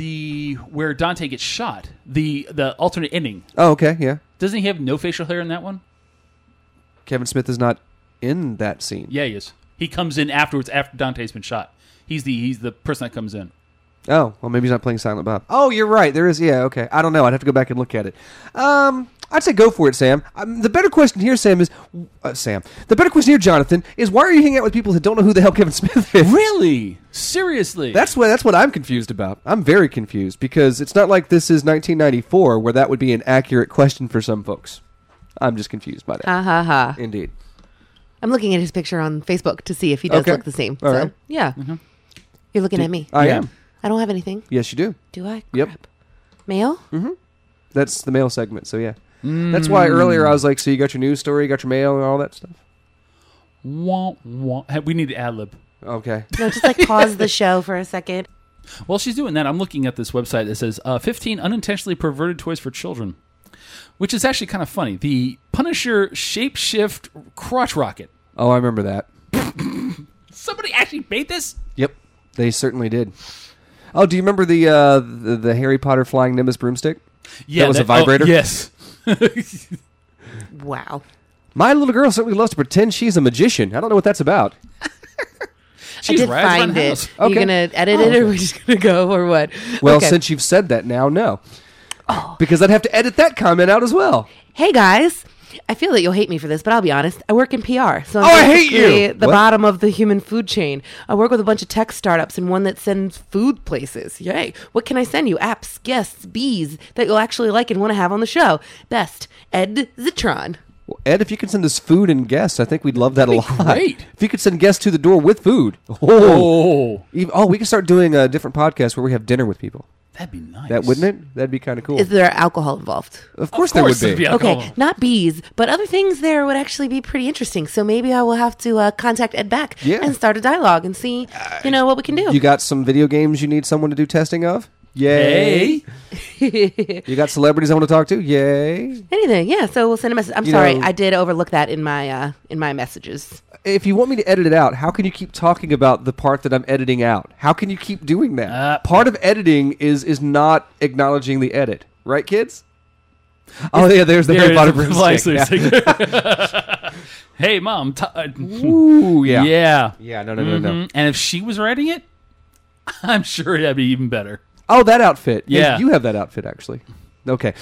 where Dante gets shot, the alternate ending. Oh, okay, yeah. Doesn't he have no facial hair in that one? Kevin Smith is not in that scene. Yeah, he is. He comes in afterwards after Dante's been shot. He's the person that comes in. Oh, well, maybe he's not playing Silent Bob. Oh, you're right. There is. Yeah, okay. I don't know. I'd have to go back and look at it. I'd say go for it, Sam. The better question here, Sam, is... Sam. The better question here, Jonathan, is why are you hanging out with people that don't know who the hell Kevin Smith is? Really? Seriously? That's what I'm confused about. I'm very confused, because it's not like this is 1994, where that would be an accurate question for some folks. I'm just confused by that. Ha ha ha. Indeed. I'm looking at his picture on Facebook to see if he does look the same. All right. Yeah. Mm-hmm. You're looking at me. I am. I don't have anything. Yes, you do. Do I? Yep. Crap. Mail? Mm-hmm. That's the mail segment, so yeah. That's why earlier I was like, so you got your news story, you got your mail, and all that stuff? We need to ad-lib. Okay. No, just like pause the show for a second. While she's doing that, I'm looking at this website that says 15 unintentionally perverted toys for children, which is actually kind of funny. The Punisher Shapeshift Crotch Rocket. Oh, I remember that. Somebody actually made this? Yep, they certainly did. Oh, do you remember the Harry Potter flying Nimbus broomstick? Yeah, that was a vibrator. Oh, yes. Wow. My little girl certainly loves to pretend she's a magician. I don't know what that's about. I did find it. Are you Okay. going to edit it, or are we just going to go, or what? Well, Okay. since you've said that now, no. Because I'd have to edit that comment out as well. Hey, guys. I feel that you'll hate me for this, but I'll be honest. I work in PR. So I'm I hate basically you! the What? bottom of the human food chain. I work with a bunch of tech startups and one that sends food places. Yay. What can I send you? Apps, guests, bees that you'll actually like and want to have on the show. Best, Ed Zitron. Well, Ed, if you could send us food and guests, I think we'd love that a lot. great. If you could send guests to the door with food. Oh. We could start doing a different podcast where we have dinner with people. That'd be nice. That wouldn't it? That'd be kind of cool. Is there alcohol involved? Of course there would there'd be. be alcohol. Okay, not bees, but other things there would actually be pretty interesting. So maybe I will have to contact Ed back and start a dialogue and see, what we can do. You got some video games you need someone to do testing of? Yay. You got celebrities I want to talk to? Yay. Anything, yeah. So we'll send a message. I'm You sorry, know- I did overlook that in my messages. If you want me to edit it out, how can you keep talking about the part that I'm editing out? How can you keep doing that? Part of editing is not acknowledging the edit. Right, kids? Oh, yeah, there's the Harry Potter broomstick. Yeah. Hey, Mom. Ooh, yeah. Yeah. Yeah, no. And if she was writing it, I'm sure that'd be even better. Oh, that outfit. Yeah. You have that outfit, actually. Okay.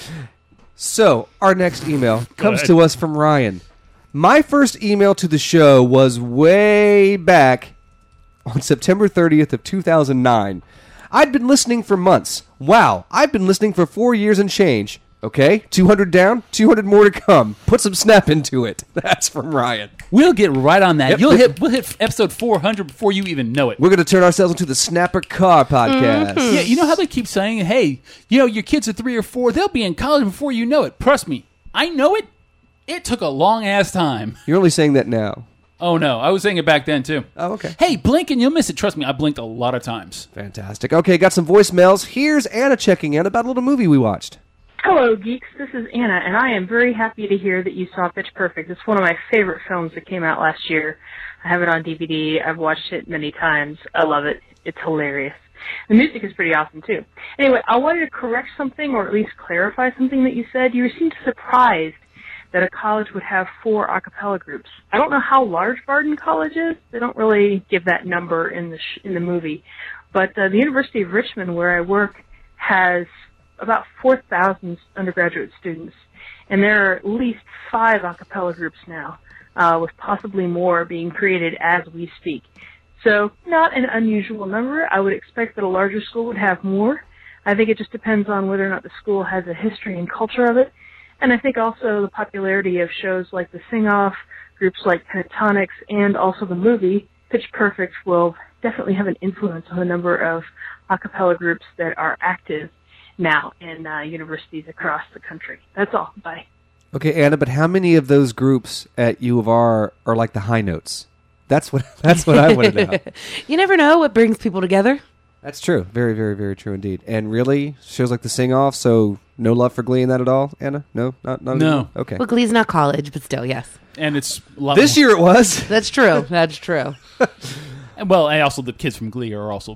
So, our next email comes ahead. to us from Ryan. My first email to the show was way back on September 30th of 2009. I'd been listening for months. Wow, I've been listening for 4 years and change. Okay, 200 down, 200 more to come. Put some snap into it. That's from Ryan. We'll get right on that. Yep. We'll hit episode 400 before you even know it. We're going to turn ourselves into the Snapper Car podcast. Yeah, you know how they keep saying, hey, your kids are 3 or 4, they'll be in college before you know it. Trust me, I know it. It took a long-ass time. You're only saying that now. Oh, no. I was saying it back then, too. Oh, okay. Hey, blink and you'll miss it. Trust me, I blinked a lot of times. Fantastic. Okay, got some voicemails. Here's Anna checking in about a little movie we watched. Hello, geeks. This is Anna, and I am very happy to hear that you saw Pitch Perfect. It's one of my favorite films that came out last year. I have it on DVD. I've watched it many times. I love it. It's hilarious. The music is pretty awesome, too. Anyway, I wanted to correct something, or at least clarify something that you said. You seemed surprised that a college would have 4 a cappella groups. I don't know how large Barden College is. They don't really give that number in the movie. But the University of Richmond, where I work, has about 4,000 undergraduate students. And there are at least 5 a cappella groups now, with possibly more being created as we speak. So not an unusual number. I would expect that a larger school would have more. I think it just depends on whether or not the school has a history and culture of it. And I think also the popularity of shows like The Sing-Off, groups like Pentatonics, and also the movie Pitch Perfect will definitely have an influence on the number of a cappella groups that are active now in universities across the country. That's all. Bye. Okay, Anna, but how many of those groups at U of R are like the High Notes? That's what I want to know. You never know what brings people together. That's true. Very, very, very true indeed. And really, shows like The Sing-Off, so no love for Glee in that at all, Anna? No? Not No. anymore? Okay. Well, Glee's not college, but still, yes. And it's a lot This more. year it was. That's true. That's true. And, well, and also the kids from Glee are also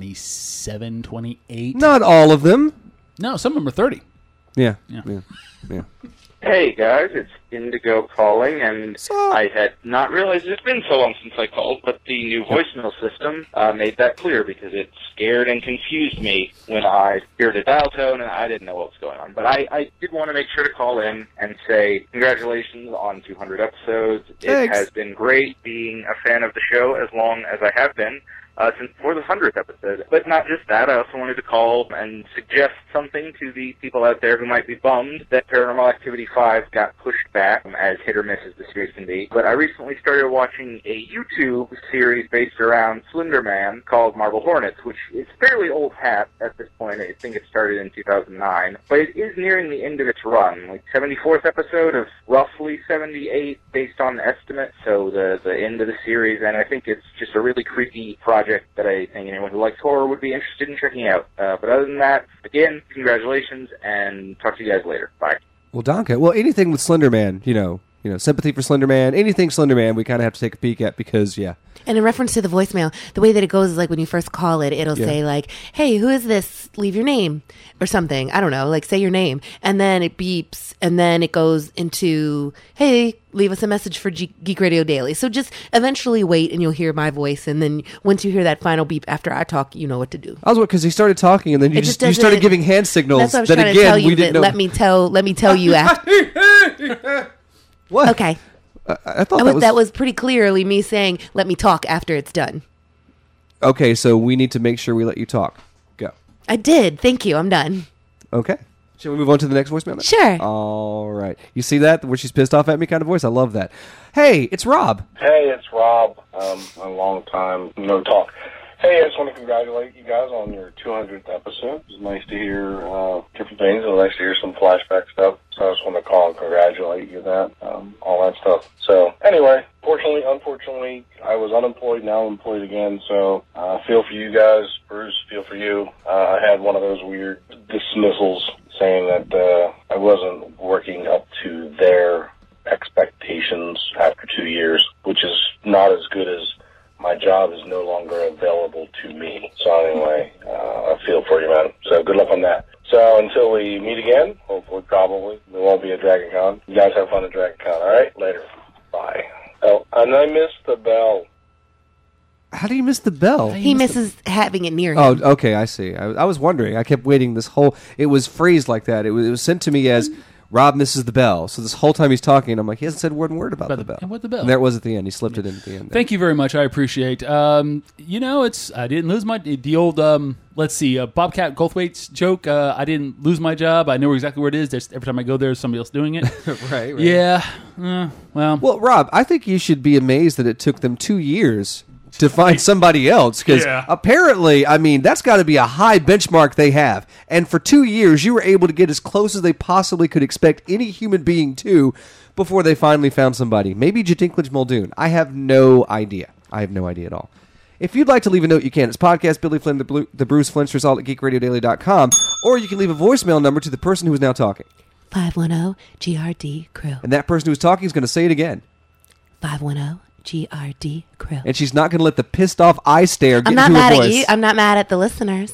27, 28. Not all of them. No, some of them are 30. Yeah. Yeah. Yeah. Yeah. Hey guys, it's Indigo calling, and I had not realized it's been so long since I called, but the new voicemail system made that clear because it scared and confused me when I heard a dial tone and I didn't know what was going on. But I did want to make sure to call in and say congratulations on 200 episodes. It has been great being a fan of the show as long as I have been. Since before the 100th episode. But not just that, I also wanted to call and suggest something to the people out there who might be bummed that Paranormal Activity 5 got pushed back, as hit or miss as the series can be. But I recently started watching a YouTube series based around Slender Man called Marble Hornets, which is fairly old hat at this point. I think it started in 2009. But it is nearing the end of its run, like 74th episode of roughly 78 based on the estimate, so the end of the series, and I think it's just a really creepy project that I think anyone who likes horror would be interested in checking out. But other than that, again, congratulations, and talk to you guys later. Bye. Well, Donka, anything with Slender Man, sympathy for Slender Man, anything Slender Man, we kind of have to take a peek at because, yeah. And in reference to the voicemail, the way that it goes is like when you first call it, it'll say like, hey, who is this? Leave your name or something. I don't know, like say your name. And then it beeps and then it goes into, hey, leave us a message for Geek Radio Daily. So just eventually wait and you'll hear my voice. And then once you hear that final beep after I talk, you know what to do. I was because he started talking and then you started giving hand signals. That's what I was trying to tell you. Let me tell you after. What? Okay. I thought that was pretty clearly me saying, let me talk after it's done. Okay, so we need to make sure we let you talk. Go. I did. Thank you. I'm done. Okay. Shall we move on to the next voicemail then? Sure. All right. You see that? Where she's pissed off at me kind of voice? I love that. Hey, it's Rob. Hey, it's Rob. A long time no talk. Hey, I just want to congratulate you guys on your 200th episode. It was nice to hear different things. It was nice to hear some flashback stuff. So I just want to call and congratulate you on that, all that stuff. So anyway, unfortunately, I was unemployed, now employed again. So feel for you guys. Bruce, feel for you. I had one of those weird dismissals saying that I wasn't working up to their expectations after 2 years, which is not as good as my job is no longer available to me. So anyway, I feel for you, man. So good luck on that. So until we meet again, hopefully, probably, there won't be a Dragon Con. You guys have fun at Dragon Con, all right? Later. Bye. Oh, and I missed the bell. How do you miss the bell? He misses having it near him. Oh, okay, I see. I was wondering. I kept waiting this whole... It was phrased like that. It was sent to me as... Rob misses the bell. So this whole time he's talking, I'm like, he hasn't said one word about the bell. And what the bell? And there it was at the end. He slipped it in at the end. Thank you very much. I appreciate. I didn't lose the old. Bobcat Goldthwait's joke. I didn't lose my job. I know exactly where it is. Every time I go there, somebody else doing it. Right. Yeah. Well, Rob, I think you should be amazed that it took them 2 years to find somebody else, because apparently, that's got to be a high benchmark they have. And for 2 years, you were able to get as close as they possibly could expect any human being to before they finally found somebody. Maybe Jadinklage Muldoon. I have no idea. I have no idea at all. If you'd like to leave a note, you can. It's podcast Billy Flynn, the Bruce Flintsters, all at geekradiodaily.com, or you can leave a voicemail number to the person who is now talking. 510-GRD-CREW. And that person who's talking is going to say it again. 510-GRD-CREW. And she's not going to let the pissed off eye stare get into her voice. I'm not mad at you. I'm not mad at the listeners.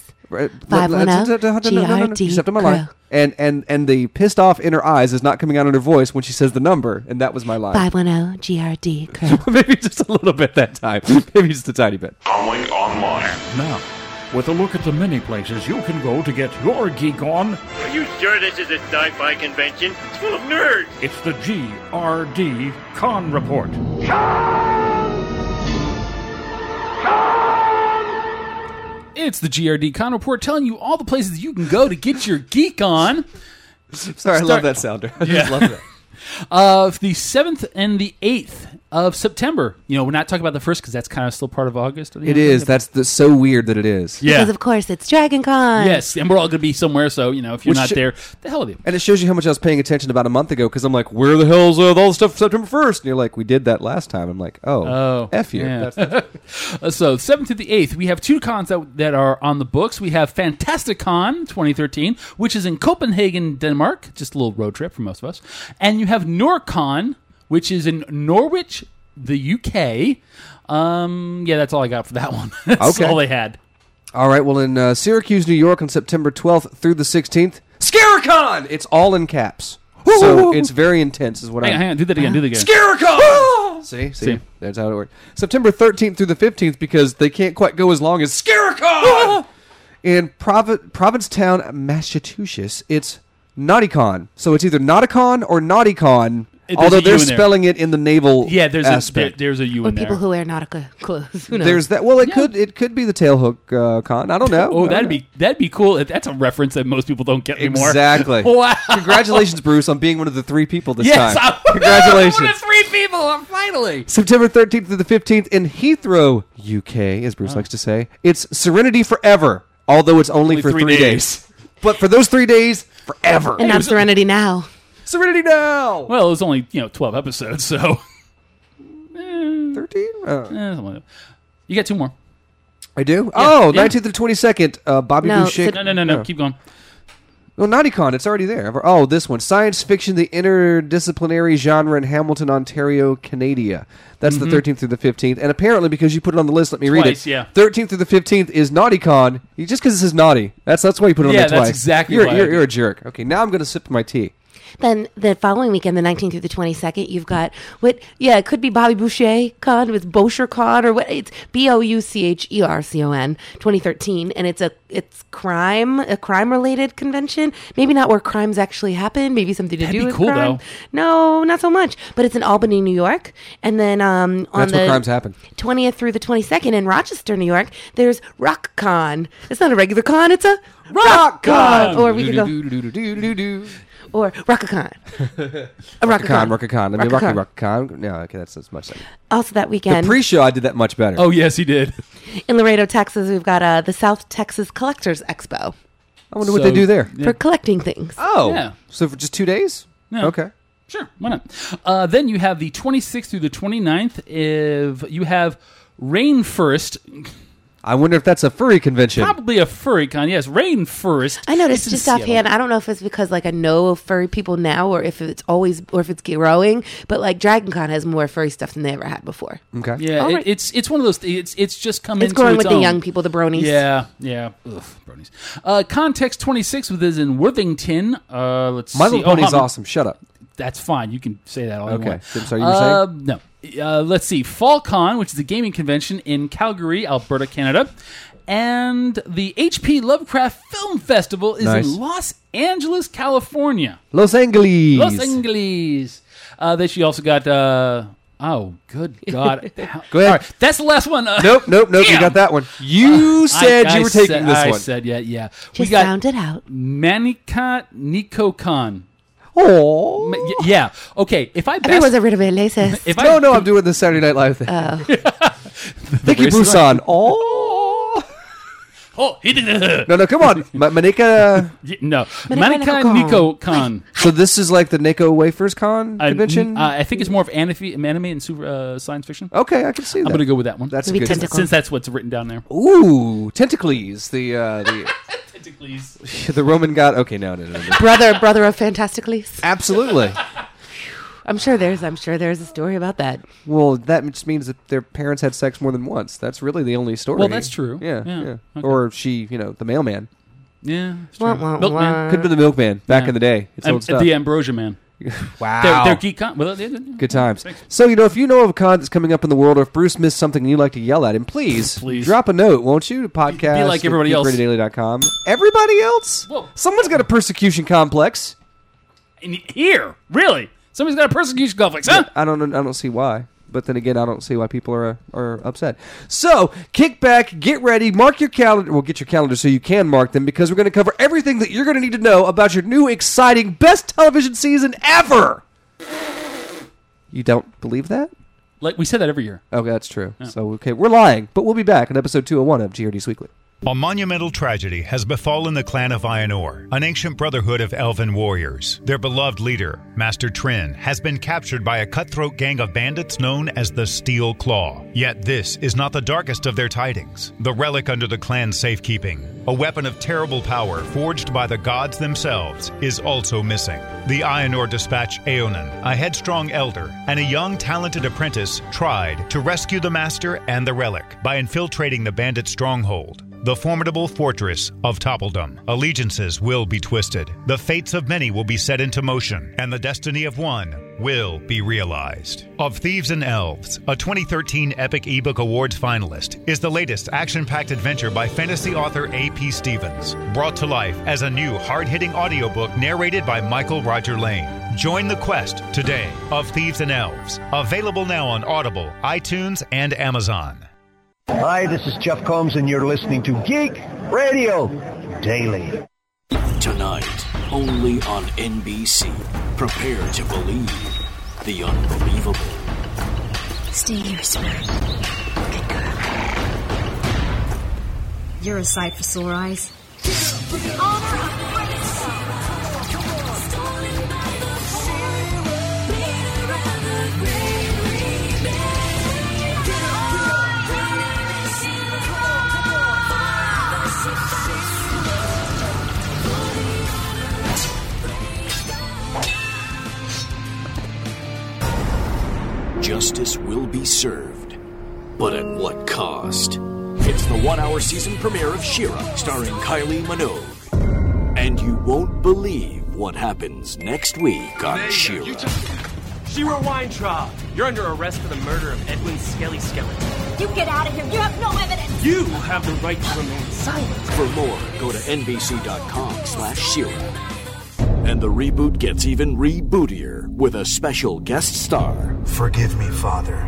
510-GRD-CREW. And the pissed off in her eyes is not coming out in her voice when she says the number, and that was my line. 510-GRD-CREW. Maybe just a little bit that time. Maybe just a tiny bit. Going online. Now, with a look at the many places you can go to get your geek on. Are you sure this is a sci-fi convention? It's full of nerds. It's the GRD Con Report. It's the GRD Con Report telling you all the places you can go to get your geek on. Sorry, I love that sounder. I just love that. The 7th and the 8th of September. We're not talking about the 1st because that's kind of still part of August. It is. That's so weird that it is. Yeah. Because, of course, it's Dragon Con. Yes, and we're all going to be somewhere, so, if you're not there, the hell with you. And it shows you how much I was paying attention about a month ago, because I'm like, where the hell's all the stuff September 1st? And you're like, we did that last time. I'm like, F you. Yeah. So, 7th to the 8th, we have 2 cons that are on the books. We have Fantasticon 2013, which is in Copenhagen, Denmark. Just a little road trip for most of us. And you have NorCon, which is in Norwich, the UK. That's all I got for that one. That's all they had. All right, well, in Syracuse, New York on September 12th through the 16th, Scaricon! It's all in caps. So it's very intense is what Hang on, do that again, Scaricon! See? That's how it works. September 13th through the 15th because they can't quite go as long as Scaricon! In Provincetown, Massachusetts, it's NaughtyCon. So it's either Nauticon or NaughtyCon. Although they're spelling it in the naval aspect. There's a U in there. People who wear Nautica clothes. Who knows? There's that. Well, it could be the Tailhook con. I don't know. Oh, that'd be cool. That's a reference that most people don't get anymore. Exactly. Wow. Congratulations, Bruce, on being one of the 3 people this time. Yes, Congratulations. one of the 3 people. Finally. September 13th through the 15th in Heathrow, UK, as Bruce likes to say. It's Serenity Forever, although it's only for 3 days. But for those 3 days, forever. And not Serenity Now. Serenity Now! Well, it was only 12 episodes, so 13? You got 2 more. I do? Yeah. 19th to 22nd. Bobby Boucher. No. Keep going. Well, NaughtyCon, it's already there. Oh, this one. Science Fiction, the Interdisciplinary Genre in Hamilton, Ontario, Canada. That's the 13th through the 15th. And apparently, because you put it on the list, let me read it. Yeah. 13th through the 15th is NaughtyCon. Just because it says naughty. That's why you put it on there twice. Yeah, that's exactly why. You're a jerk. Okay, now I'm going to sip my tea. Then the following weekend, the 19th through the 22nd, you've got it could be Bobby Boucher Con with Boucher Con or what? It's BOUCHERCON 2013, and it's a crime related convention. Maybe not where crimes actually happen. Maybe something to do with cool, crime. though. No, not so much. But it's in Albany, New York, and then on That's where crimes happen. 20th through the 22nd in Rochester, New York, there's Rock Con. It's not a regular con. It's a Rock Con. Or we could go. Or Rockacon. Rockacon. I mean, Rockacon. No, okay, that's much better. Also that weekend. The pre-show, I did that much better. Oh, yes, he did. In Laredo, Texas, we've got the South Texas Collectors Expo. I wonder what they do there. For collecting things. Oh. Yeah. So for just 2 days? Yeah. Okay. Sure, why not? Then you have the 26th through the 29th. If you have Rainforest. I wonder if that's a furry convention. Probably a furry con, yes. Rainforest. I noticed just offhand. I don't know if it's because I know of furry people now, or if it's growing. But Dragon Con has more furry stuff than they ever had before. Okay. Yeah, it's one of those. It's just come into its growing with own. the young people, the bronies. Yeah. Ugh, bronies. Context 26 is in Worthington. Let's see. My Little Pony's awesome. Shut up. That's fine. You can say that all you want. Okay. Sorry, you were saying? No. Let's see. FallCon, which is a gaming convention in Calgary, Alberta, Canada. And the HP Lovecraft Film Festival is in Los Angeles, California. Los Angeles. Then she also got... oh, good God. Go ahead. All right, that's the last one. Nope. You got that one. You said you were taking this one. I said, yeah. Just sound it out. Manika Nikocon. Oh, yeah. Okay. If I was a little bit racist. No, I'm doing the Saturday Night Live thing. Oh. Thank you, Busan. No, come on, Manika. No, Manika Nikocon. So this is like the Neko Wafers Con convention. I think it's more of anime and science fiction. Okay, I can see that. I'm going to go with that one. That's good. Since that's what's written down there. Ooh, Tentacles. The Tentacles. The Roman god. Okay, no. Brother of Fantasticles. Absolutely. I'm sure there's a story about that. Well, that just means that their parents had sex more than once. That's really the only story. Well, that's true. Yeah. Okay. Or she, the mailman. Yeah. Milkman. Could have been the milkman back in the day. It's old stuff. The Ambrosia Man. Wow. They're geek con. Well, good times. Thanks. So, if you know of a con that's coming up in the world, or if Bruce missed something and you'd like to yell at him, please drop a note, won't you? Podcast. Be like everybody else. GeekRadioDaily.com. Everybody else? Whoa. Someone's got a persecution complex. Here? Really? Somebody's got a persecution complex, huh? I don't see why. But then again, I don't see why people are upset. So, kick back, get ready, mark your calendar. Well, get your calendar so you can mark them, because we're going to cover everything that you're going to need to know about your new, exciting, best television season ever. You don't believe that? Like we say that every year. Okay, that's true. Yeah. So, okay, we're lying, but we'll be back on episode 201 of GRD's Weekly. A monumental tragedy has befallen the clan of Aenor, an ancient brotherhood of elven warriors. Their beloved leader, Master Trin, has been captured by a cutthroat gang of bandits known as the Steel Claw. Yet this is not the darkest of their tidings. The relic under the clan's safekeeping, a weapon of terrible power forged by the gods themselves, is also missing. The Aenor dispatch Eonin, a headstrong elder, and a young, talented apprentice tried to rescue the master and the relic by infiltrating the bandit stronghold. the formidable fortress of Toppledom. Allegiances will be twisted, the fates of many will be set into motion, and the destiny of one will be realized. Of Thieves and Elves, a 2013 Epic ebook Awards finalist, is the latest action-packed adventure by fantasy author A.P. Stevens, brought to life as a new hard-hitting audiobook narrated by Michael Roger Lane. Join the quest today of Thieves and Elves, available now on Audible, iTunes, and Amazon. Hi, this is Jeff Combs, and you're listening to Geek Radio Daily. Tonight, only on NBC. Prepare to believe the unbelievable. Stay here, Spirit. Good girl. You're a sight for sore eyes. Justice will be served, but at what cost? It's the 1 hour season premiere of She-Ra, starring Kylie Minogue. And you won't believe what happens next week on She-Ra. She-Ra Weintraub, you're under arrest for the murder of Edwin Skelly Skeleton. You get out of here. You have no evidence. You have the right to remain silent. For more, go to NBC.com/She-Ra. And the reboot gets even rebootier with a special guest star. Forgive me, Father,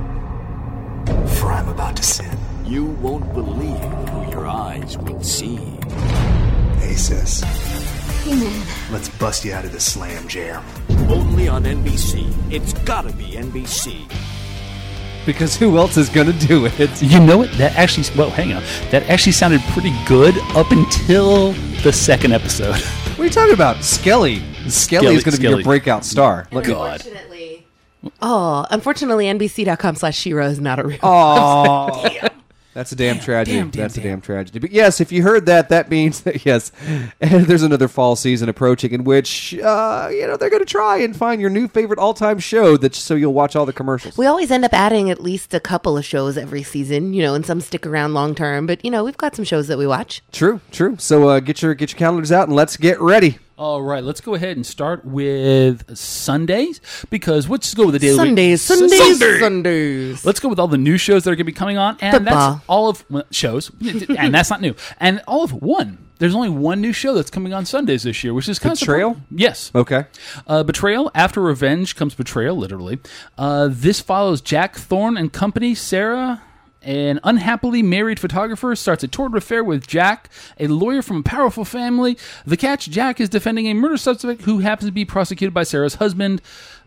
for I'm about to sin. You won't believe who your eyes will see. Hey, sis. Hey, man. Let's bust you out of the slam jam. Only on NBC. It's gotta be NBC. Because who else is going to do it? You know what? That actually, well, hang on. That actually sounded pretty good up until the second episode. What are you talking about? Skelly is going to be your breakout star. Look, unfortunately, NBC.com/She-Ra is not a real website. That's a damn tragedy. That's a damn tragedy. But yes, if you heard that, that means that, yes, there's another fall season approaching in which, they're going to try and find your new favorite all-time show so you'll watch all the commercials. We always end up adding at least a couple of shows every season, and some stick around long term. But, we've got some shows that we watch. True. So get your calendars out and let's get ready. All right, let's go ahead and start with Sundays, because let's go with the daily Sundays. Let's go with all the new shows that are going to be coming on, and that's all of shows, and that's not new, and all of one. There's only one new show that's coming on Sundays this year, which is kind Betrayal? of yes. Okay. Betrayal. After Revenge comes Betrayal, literally. This follows Jack Thorne and company. Sarah, an unhappily married photographer, starts a torrid affair with Jack, a lawyer from a powerful family. The catch: Jack is defending a murder suspect who happens to be prosecuted by Sarah's husband.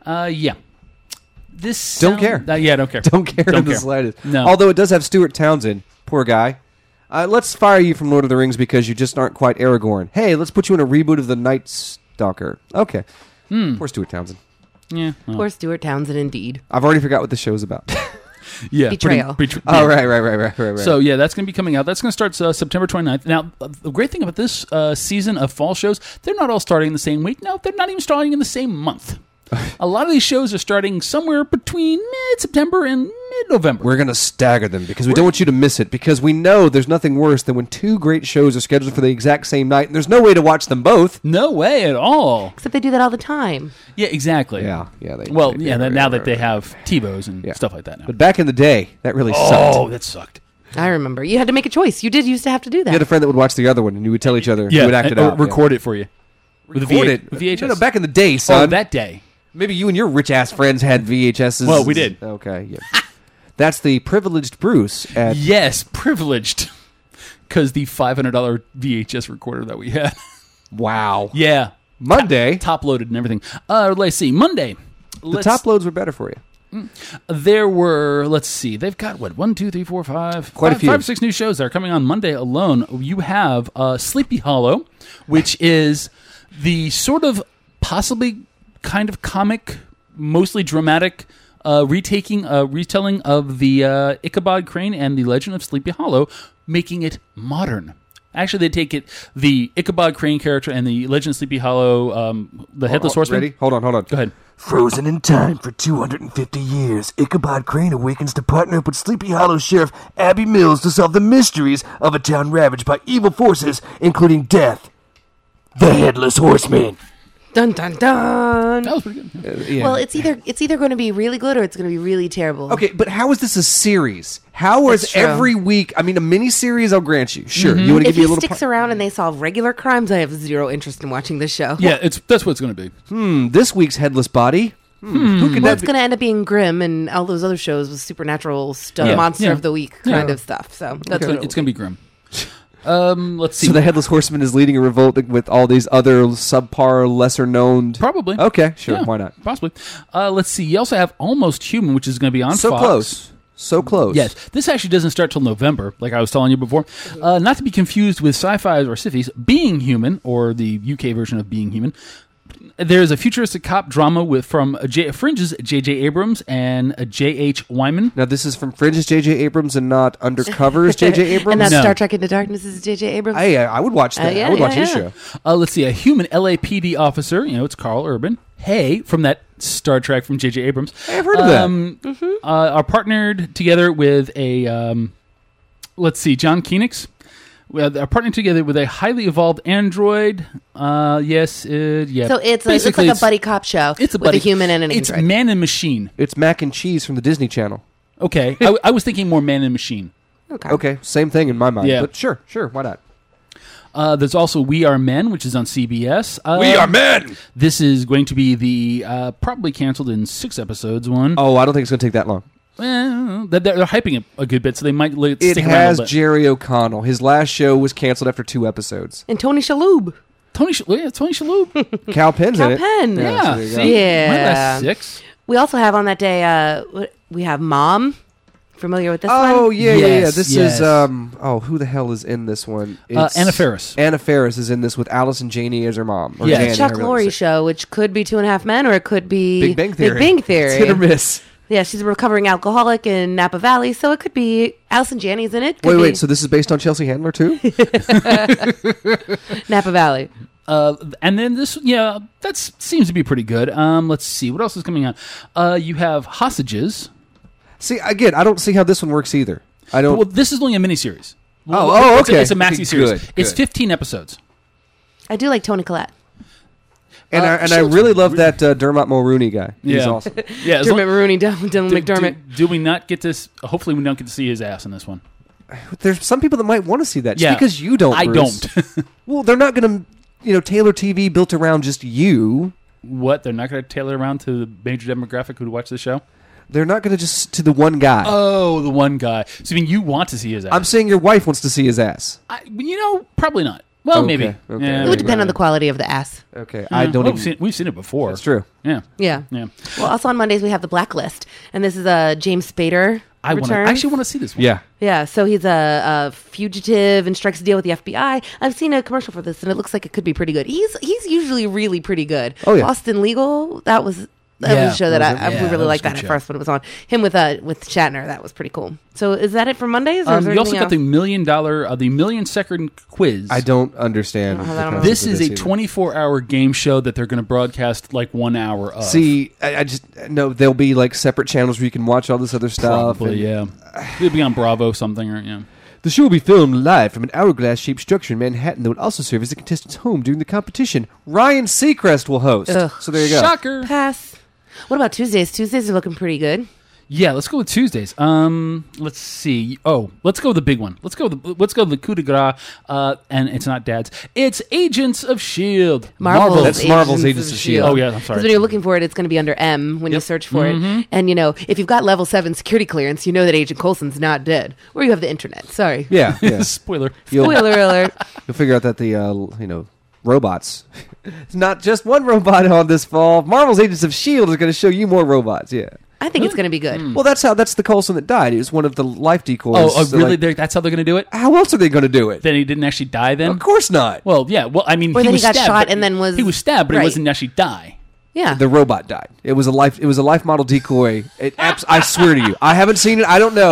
This don't care. Don't care. Don't care in the slightest. No. Although it does have Stuart Townsend. Poor guy. Let's fire you from Lord of the Rings because you just aren't quite Aragorn. Hey, let's put you in a reboot of The Night Stalker. Okay. Poor Stuart Townsend. Yeah. Well. Poor Stuart Townsend, indeed. I've already forgot what the show's about. Yeah, Betrayal. Oh, right. So, yeah, that's going to be coming out. That's going to start September 29th. Now, the great thing about this season of fall shows, they're not all starting in the same week. No, they're not even starting in the same month. A lot of these shows are starting somewhere between mid-September and mid-November. We're going to stagger them because we don't want you to miss it, because we know there's nothing worse than when two great shows are scheduled for the exact same night, and there's no way to watch them both. No way at all. Except they do that all the time. Yeah, exactly. Yeah. Now that they have TiVos and stuff like that now. But back in the day, that really sucked. Oh, that sucked. I remember. You had to make a choice. You did used to have to do that. You had a friend that would watch the other one, and you would tell each other. You would act it out. Record it for you. Record it. VHS. No, back in the day, son. Oh, that day. Maybe you and your rich-ass friends had VHSs. Well, we did. Okay, yeah. That's the privileged Bruce. Yes, privileged. Because the $500 VHS recorder that we had. Wow. Yeah. Monday. Top-loaded and everything. Let's see. Monday. The top loads were better for you. There were, let's see, they've got, 1, 2, 3, 4, 5, quite a few. 5 or 6 new shows that are coming on Monday alone. You have Sleepy Hollow, which is the sort of possibly kind of comic, mostly dramatic retelling of the Ichabod Crane and the Legend of Sleepy Hollow, making it modern. Actually, they take the Ichabod Crane character and the Legend of Sleepy Hollow, the Headless Horseman. Ready? Hold on. Go ahead. Frozen in time for 250 years, Ichabod Crane awakens to partner up with Sleepy Hollow Sheriff Abby Mills to solve the mysteries of a town ravaged by evil forces, including death. The Headless Horseman. Dun dun dun. That was pretty good. Yeah. Well, it's either going to be really good or it's going to be really terrible. Okay, but how is this a series? How is That's true. every week? I mean, a mini-series, I'll grant you. Sure, you want to If give me he a little... sticks around and they solve regular crimes, I have zero interest in watching this show. Yeah, that's what it's going to be. This week's Headless Body. Who could Well, that it's be? going to end up being Grimm and all those other shows with supernatural stuff, Yeah. monster Yeah. of the week kind of stuff. So that's what It's going to be grim. Let's see. So the Headless Horseman is leading a revolt with all these other subpar, lesser-known... Probably. Okay, sure, Yeah, why not? Possibly. Let's see. You also have Almost Human, which is going to be on So Fox. close. So close. Yes. This actually doesn't start till November, like I was telling you before. Not to be confused with Sci-Fi or Sci-Fi's Being Human, or the UK version of Being Human. There's a futuristic cop drama from Fringe's J.J. Abrams and J.H. Wyman. Now, this is from Fringe's J.J. Abrams and not Undercover's J.J. Abrams? And that's No. Star Trek Into Darkness is J.J. Abrams. I would watch that. Yeah, I would watch yeah, his yeah. show. Let's see. A human LAPD officer. It's Carl Urban. Hey, from that Star Trek from J.J. Abrams. Hey, I've heard of that. Are partnered together with a, let's see, John Koenig's. Are partnering together with a highly evolved android. Yeah. So it looks Basically, like a buddy cop show It's a with buddy. a human and an It's android. man and machine. It's Mac and Cheese from the Disney Channel. Okay, I was thinking more man and machine. Okay, same thing in my mind. Yeah. But sure, why not? There's also We Are Men, which is on CBS. We Are Men! This is going to be the probably canceled in 6 episodes one. Oh, I don't think it's going to take that long. Well, they're hyping it a good bit, so they might It stick around a has little bit. Jerry O'Connell. His last show was canceled after 2 episodes. And Tony Shalhoub. Tony Shalhoub. Cal Penn's in Cal it. Penn. Yeah, so there you go. see? Yeah. My last 6. We also have on that day, we have Mom. Familiar with this one? Oh, yeah. Yes, This yes. is, who the hell is in this one? It's- Anna Faris. Anna Faris is in this with Allison Janney as her mom. Or Yeah. Janney, It's Chuck however you say Lorre it. show, which could be 2.5 Men, or it could be Big Bang Theory. Big Bang Theory. It's hit or miss. Yeah, she's a recovering alcoholic in Napa Valley, so it could be Allison Janney's in it. Wait, so this is based on Chelsea Handler, too? Napa Valley. And then this, that seems to be pretty good. Let's see. What else is coming on? You have Hostages. See, again, I don't see how this one works either. I don't... Well, this is only a miniseries. okay. It's a maxi Okay, series. good, It's good. 15 episodes. I do like Tony Collette. And I really love that Dermot Mulroney guy. He's Yeah. awesome. Yeah, as Dermot long- Mulroney, Dylan McDermott. Do we not get this? Hopefully, we don't get to see his ass in this one. There's some people that might want to see that. Just Yeah. because you don't, I Bruce. don't. Well, they're not going to, tailor TV built around just you. What? They're not going to tailor around to the major demographic who would watch the show? They're not going to just to the one guy. Oh, the one guy. So, you mean you want to see his ass? I'm saying your wife wants to see his ass. Probably not. Well, Okay, maybe. okay. Yeah, It would depend on the quality of the ass. Okay, I don't well, even... we've seen it before. That's true. Yeah. Yeah. Yeah. Well, also on Mondays we have The Blacklist, and this is James Spader. I returns. actually want to see this one. Yeah. Yeah, so he's a fugitive and strikes a deal with the FBI. I've seen a commercial for this, and it looks like it could be pretty good. He's usually really pretty good. Oh, yeah. Boston Legal, that was Yeah. a show that I that really was liked a good that at show. first when it was on. Him with Shatner, that was pretty cool. So is that it for Mondays? Or is there You also anything got the else? the $1,000,000 quiz. I don't understand. I don't have that the on. This concept is of a either. 24-hour game show that they're going to broadcast like 1 hour of. See, I just... No, there'll be like separate channels where you can watch all this other stuff. Probably, and- yeah. It'll be on Bravo something or yeah. The show will be filmed live from an hourglass-shaped structure in Manhattan that will also serve as the contestants' home during the competition. Ryan Seacrest will host. Ugh. So there you go. Shocker. Pass. What about Tuesdays? Tuesdays are looking pretty good. Yeah, let's go with Tuesdays. Let's see. Oh, let's go with the big one. Let's go with the coup de grace. And it's not Dad's. It's Agents of S.H.I.E.L.D. Marvel's That's Marvel's Agents of S.H.I.E.L.D. Oh, yeah, I'm Because sorry. when you're looking for it, it's going to be under M when you search for Mm-hmm. it. And, if you've got level 7 security clearance, you know that Agent Coulson's not dead. Or you have the internet. Sorry. Yeah, yeah. Spoiler. Spoiler alert. You'll figure out that the, robots. It's not just one robot on this fall. Marvel's Agents of S.H.I.E.L.D. is going to show you more robots, yeah. I think it's going to be good. Well, that's the Coulson that died. He was one of the life decoys. Oh, So, really? like, That's how they're going to do it? how else are they going to do it? Then he didn't actually die then? Of course not. Well, yeah. Well, I mean, Or he then he was got stabbed, shot but and then was... He was stabbed, but Right. he wasn't actually die. Yeah. The robot died. It was a life model decoy. I swear to you. I haven't seen it. I don't know.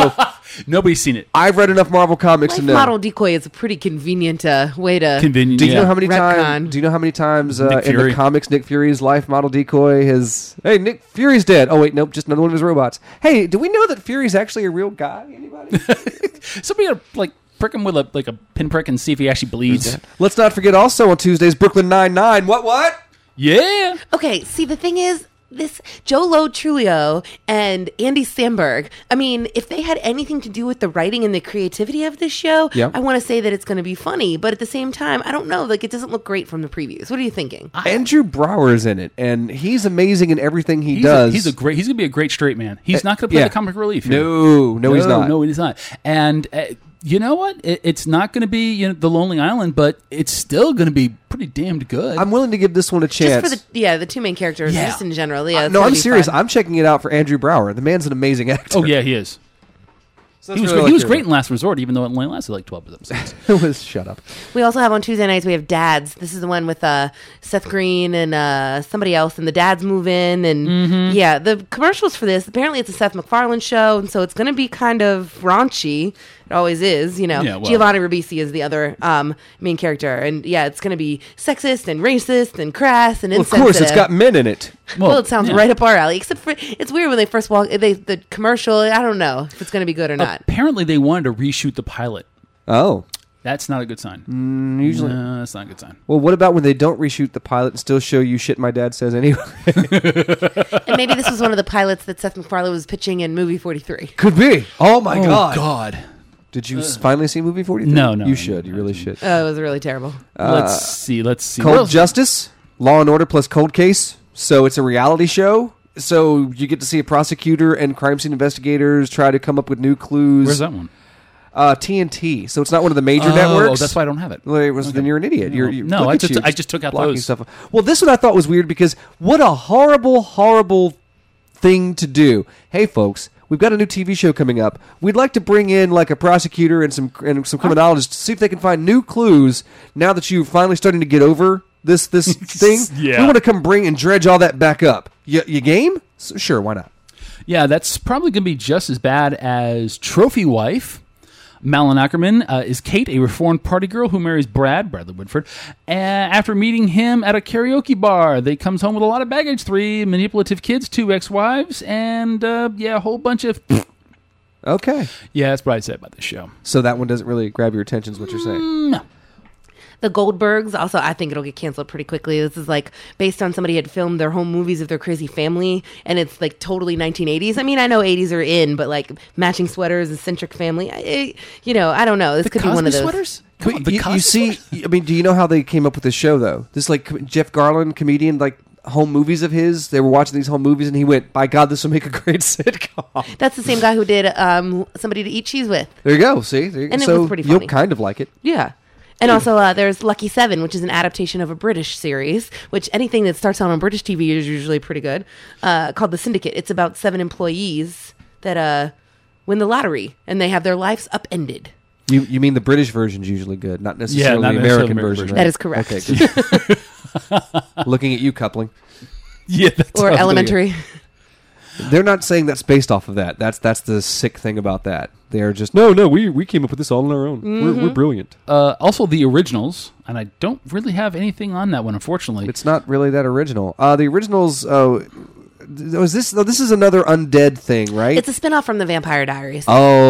Nobody's seen it. I've read enough Marvel comics to Life know. model decoy is a pretty convenient way to. Convenient. Do you know how many retcon. times? Do you know how many times Nick in Fury. the comics Nick Fury's life model decoy has? Hey, Nick Fury's dead. Oh wait, nope, just another one of his robots. Hey, do we know that Fury's actually a real guy? Anybody? Somebody got to prick him with a pinprick and see if he actually bleeds. Let's not forget also on Tuesdays Brooklyn Nine-Nine. What? Yeah. Okay, see, the thing is, this Joe Lo Truglio and Andy Samberg, I mean, if they had anything to do with the writing and the creativity of this show, Yep. I want to say that it's going to be funny. But at the same time, I don't know. Like, it doesn't look great from the previews. What are you thinking? Andrew Brower's in it, and he's amazing in everything he does. He's going to be a great straight man. He's not going to play the comic relief. Here. No, he's not. No, he's not. And you know what? It's not going to be The Lonely Island, but it's still going to be pretty damned good. I'm willing to give this one a chance. Just for the two main characters, just in general. Yeah, it's no, gonna I'm be serious. fun. I'm checking it out for Andrew Brower. The man's an amazing actor. Oh yeah, he is. So He was, that's he really was cool. great in Last Resort, even though it only lasted like 12 episodes. It was shut up. We also have on Tuesday nights, we have Dads. This is the one with Seth Green and somebody else, and the dads move in. And yeah, the commercials for this, apparently it's a Seth MacFarlane show, and so it's going to be kind of raunchy. It always is, Yeah, well. Giovanni Ribisi is the other main character. And yeah, it's going to be sexist and racist and crass and Well, of insensitive. course, it's got men in it. Well, it sounds right up our alley. Except for, it's weird when they first walk, the commercial, I don't know if it's going to be good or not. Apparently, they wanted to reshoot the pilot. Oh. That's not a good sign. Usually. No, that's not a good sign. Well, what about when they don't reshoot the pilot and still show you shit my dad says anyway? And maybe this was one of the pilots that Seth MacFarlane was pitching in movie 43. Could be. Oh, my God. God. Did you finally see movie 43? No. You should. You really should. Oh, it was really terrible. Let's see. Cold Justice, Law and Order plus Cold Case. So it's a reality show. So you get to see a prosecutor and crime scene investigators try to come up with new clues. Where's that one? TNT. So it's not one of the major networks. Oh, that's why I don't have it. Well, then you're an idiot. No, look at you, I just took out blocking those. stuff. Well, this one I thought was weird because what a horrible, horrible thing to do. Hey, folks, we've got a new TV show coming up. We'd like to bring in like a prosecutor and some criminologists to see if they can find new clues now that you're finally starting to get over this thing. Yeah. We want to come bring and dredge all that back up. You game? So, sure, why not? Yeah, that's probably going to be just as bad as Trophy Wife. Malin Ackerman is Kate, a reformed party girl who marries Bradley Whitford. After meeting him at a karaoke bar, they comes home with a lot of baggage, 3 manipulative kids, 2 ex-wives, and a whole bunch of... Okay. Yeah, that's what I said about this show. So that one doesn't really grab your attention is what you're saying? No. The Goldbergs, also, I think it'll get canceled pretty quickly. This is like based on somebody had filmed their home movies of their crazy family, and it's like totally 1980s. I mean, I know 80s are in, but like matching sweaters, eccentric family. I don't know. This could be one of those. Sweaters? Come on, you see, I mean, do you know how they came up with this show, though? This, like, Jeff Garlin, comedian, like, home movies of his. They were watching these home movies, and he went, by God, this will make a great sitcom. That's the same guy who did Somebody to Eat Cheese With. There you go, see? There you go. And it So was pretty funny. you'll kind of like it. Yeah. And also, there's Lucky 7, which is an adaptation of a British series, which anything that starts out on British TV is usually pretty good, called The Syndicate. It's about 7 employees that win the lottery, and they have their lives upended. You mean the British version's usually good, not necessarily not the necessarily American the version, American right? That is correct. Okay, good. Looking at you, coupling. Yeah, that's Or Elementary. They're not saying that's based off of that. That's the sick thing about that. They're just, no, we came up with this all on our own. We're brilliant. Also, The Originals, and I don't really have anything on that one, unfortunately. It's not really that original. The Originals, this is another undead thing, right? It's a spinoff from the Vampire Diaries.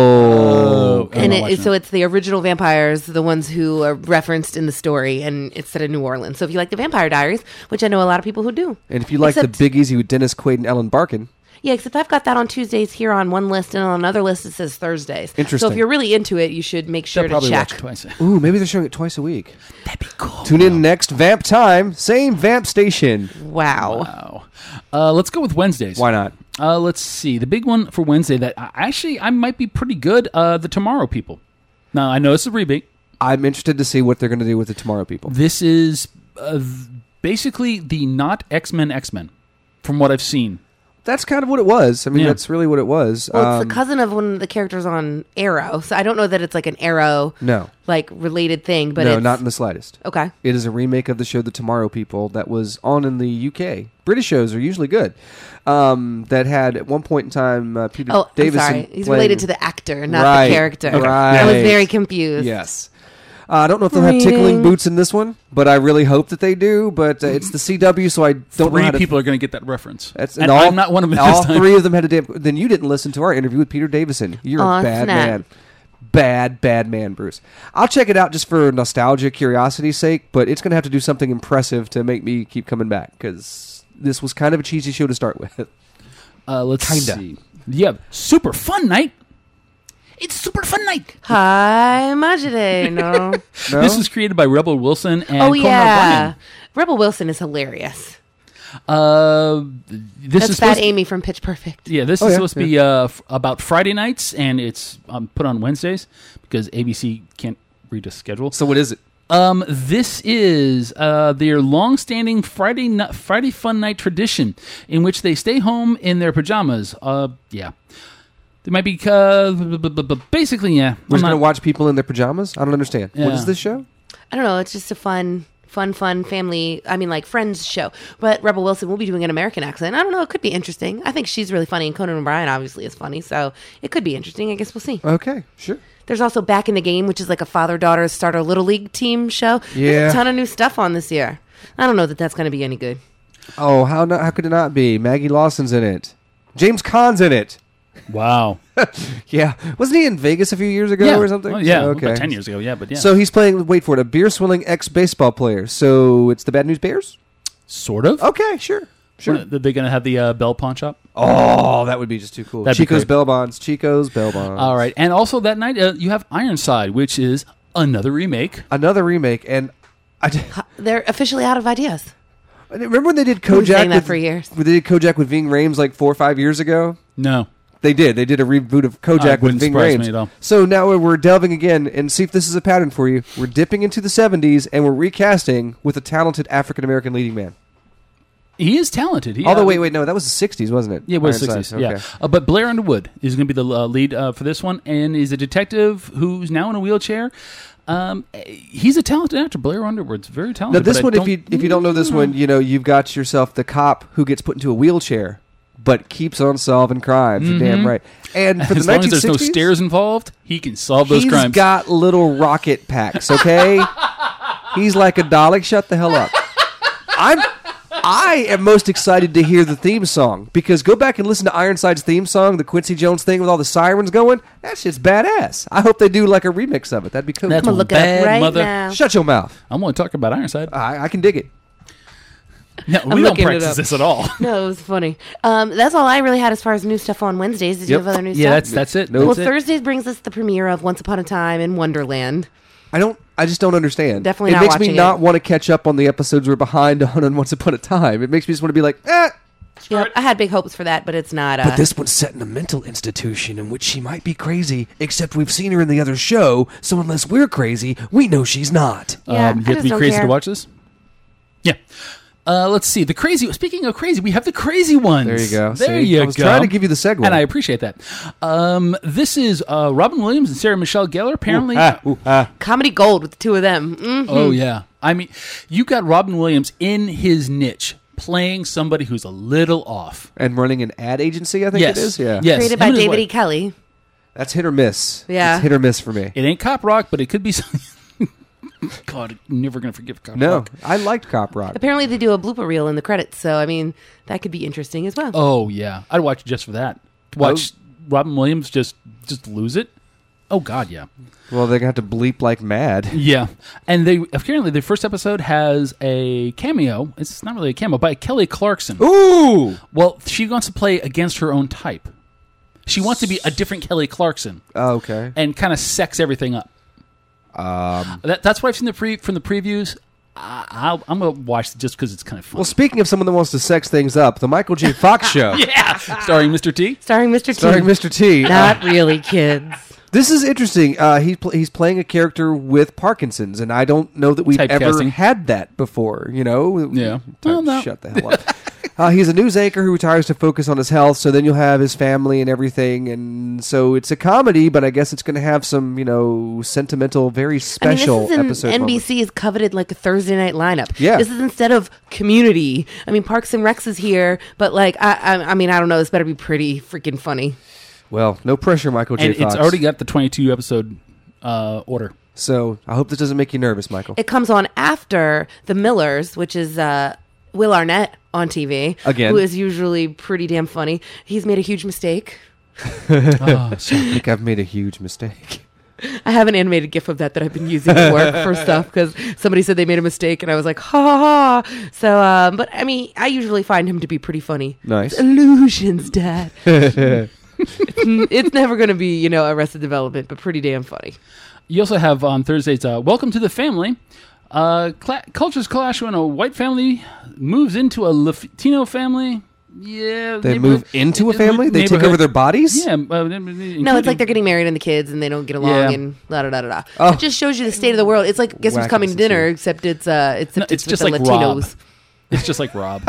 Oh. And so it's the original vampires, the ones who are referenced in the story, and it's set in New Orleans. So if you like the Vampire Diaries, which I know a lot of people who do. And if you like the Big Easy with Dennis Quaid and Ellen Barkin. Yeah, except I've got that on Tuesdays here on one list, and on another list it says Thursdays. Interesting. So if you're really into it, you should make sure to check. Ooh, maybe they're showing it twice a week. That'd be cool. Tune in next Vamp Time, same Vamp station. Wow. Let's go with Wednesdays. Why not? Let's see. The big one for Wednesday that I might be pretty good, The Tomorrow People. Now, I know it's a rebate. I'm interested to see what they're going to do with the Tomorrow People. This is basically the not X-Men, from what I've seen. That's kind of what it was. I mean, Yeah. that's really what it was. Well, it's the cousin of one of the characters on Arrow, so I don't know that it's like an Arrow No. like related thing. But no, it's, not in the slightest. Okay. It is a remake of the show The Tomorrow People that was on in the UK. British shows are usually good. That had, at one point in time, Peter Davison. I'm sorry. He's playing- related to the actor, not Right. the character. Right. I was very confused. Yes. I don't know if they'll have tickling boots in this one, but I really hope that they do. But it's the CW, so I don't know Three how to... people are going to get that reference. That's, and I'm not one of them. All this time. three of them had a damn... Then you didn't listen to our interview with Peter Davison. You're a bad man. Bad man, Bruce. I'll check it out just for nostalgia, curiosity's sake, but it's going to have to do something impressive to make me keep coming back, because this was kind of a cheesy show to start with. Let's see. Yeah, super fun night. It's super fun night. Hi, Majide. No. This was created by Rebel Wilson and Oh Conan yeah, O'Brien. Rebel Wilson is hilarious. This That's is Fat supposed Amy from Pitch Perfect. Yeah, this is supposed to be about Friday nights, and it's put on Wednesdays because ABC can't read a schedule. So what is it? This is their long-standing Friday fun night tradition in which they stay home in their pajamas. Yeah. They might be basically, yeah. We're just going to watch people in their pajamas? I don't understand. What is this show? I don't know. It's just a fun family. I mean, like Friends show. But Rebel Wilson will be doing an American accent. I don't know. It could be interesting. I think she's really funny, and Conan O'Brien obviously is funny. So it could be interesting. I guess we'll see. Okay, sure. There's also Back in the Game, which is like a father-daughter start a little league team show. Yeah. There's a ton of new stuff on this year. I don't know that that's going to be any good. Oh, how could it not be? Maggie Lawson's in it. James Caan's in it. Wow. Yeah. Wasn't he in Vegas a few years ago or something? Well, yeah, Okay. about 10 years ago, yeah, but yeah. So he's playing, wait for it, a beer-swilling ex-baseball player. So it's the Bad News Bears? Sort of. Okay, sure. Are they going to have the Bell Pawn Shop? Oh, that would be just too cool. That'd be Chico's great. Bail Bonds. Chico's Bail Bonds. All right. And also that night, you have Ironside, which is another remake. And They're officially out of ideas. remember when they did I've been Kojak saying that with, for years. when they did Kojak with Ving Rhames like 4 or 5 years ago? No. They did. They did a reboot of Kojak with wouldn't Ving surprise Rhames. me at all. So now we're delving again and see if this is a pattern for you. We're dipping into the 70s and we're recasting with a talented African-American leading man. He is talented. Although, wait, no, that was the 60s, wasn't it? Yeah, it was Ironside, 60s. okay. Yeah. But Blair Underwood is going to be the lead for this one, and is a detective who's now in a wheelchair. He's a talented actor. Blair Underwood's very Now, talented. this but one, if you don't know this one, you've got yourself the cop who gets put into a wheelchair, but keeps on solving crimes. You're damn right. And for as the long as 1960s, there's no stairs involved, he can solve those he's crimes. got little rocket packs. Okay, he's like a Dalek. Shut the hell up. I am most excited to hear the theme song, because go back and listen to Ironside's theme song, the Quincy Jones thing with all the sirens going. That shit's badass. I hope they do like a remix of it. That'd be cool. That's one bad mother. Shut your mouth. I'm going to talk about Ironside. I can dig it. No, we don't practice this at all. No, it was funny. That's all I really had as far as new stuff on Wednesdays. Did you have other new Yeah, stuff? that's it. Well, That's it. Thursdays brings us the premiere of Once Upon a Time in Wonderland. I just don't understand. Definitely it not makes me watching not it. want to catch up on the episodes we're behind on Once Upon a Time. It makes me just want to be like, Yep, I had big hopes for that, but it's not. But this one's set in a mental institution in which she might be crazy, except we've seen her in the other show, so unless we're crazy, we know she's not. Yeah, you I have to just be don't crazy care. to watch this? Yeah. Let's see. The crazy. Speaking of crazy, we have the crazy ones. There you go. There See? you I was go. trying to give you the segue. And I appreciate that. This is Robin Williams and Sarah Michelle Gellar. Apparently, Comedy gold with the two of them. Mhm. oh yeah. I mean, you got Robin Williams in his niche, playing somebody who's a little off. And running an ad agency, I think Yes. it is. Yeah. Yes. Created Him by and his David wife. E. Kelly. That's hit or miss. Yeah. It's hit or miss for me. It ain't cop rock, but it could be something. God, I'm never gonna forgive cop No, rock. I liked Cop Rock. Apparently, they do a blooper reel in the credits, so I mean that could be interesting as well. Oh yeah, I'd watch it just for that. To watch Robin Williams just lose it. Oh God, yeah. Well, they're going to have to bleep like mad. Yeah, and they apparently the first episode has a cameo. It's not really a cameo, by Kelly Clarkson. Ooh! Well, she wants to play against her own type. She wants to be a different Kelly Clarkson. Oh, okay. And kind of sex everything up. That's why I've seen from the previews. I'm going to watch it just because it's kind of fun. Well, speaking of someone that wants to sex things up, the Michael J. Fox Show. Yeah, starring Mr. T. Starring Mr. T. Starring Mr. T. Not really, kids. This is interesting. He's playing a character with Parkinson's, and I don't know that we've ever Typecasting. had that before. You know? Yeah. Shut the hell up. He's a news anchor who retires to focus on his health, so then you'll have his family and everything, and so it's a comedy, but I guess it's going to have some, sentimental, very special episode. NBC is coveted like a Thursday night lineup. Yeah. This is instead of Community. I mean, Parks and Recs is here, but I don't know. This better be pretty freaking funny. Well, no pressure, Michael J. And Fox. it's already got the 22 episode order. So I hope this doesn't make you nervous, Michael. It comes on after The Millers, which is Will Arnett on TV. Again. Who is usually pretty damn funny. He's made a huge mistake. I think I've made a huge mistake. I have an animated GIF of that I've been using at work for stuff because somebody said they made a mistake and I was like, ha ha ha. So, but I mean, I usually find him to be pretty funny. Nice. It's illusions, Dad. It's never going to be, Arrested Development, but pretty damn funny. You also have on Thursdays, Welcome to the Family. Cultures clash when a white family moves into a Latino family. Yeah, they move into a family? They take over their bodies? Yeah. No, it's like they're getting married and the kids and they don't get along and da-da-da-da. Oh. It just shows you the state of the world. It's like Guess Who's Coming to Dinner, except it's just with like the Latinos. Rob. It's just like Rob.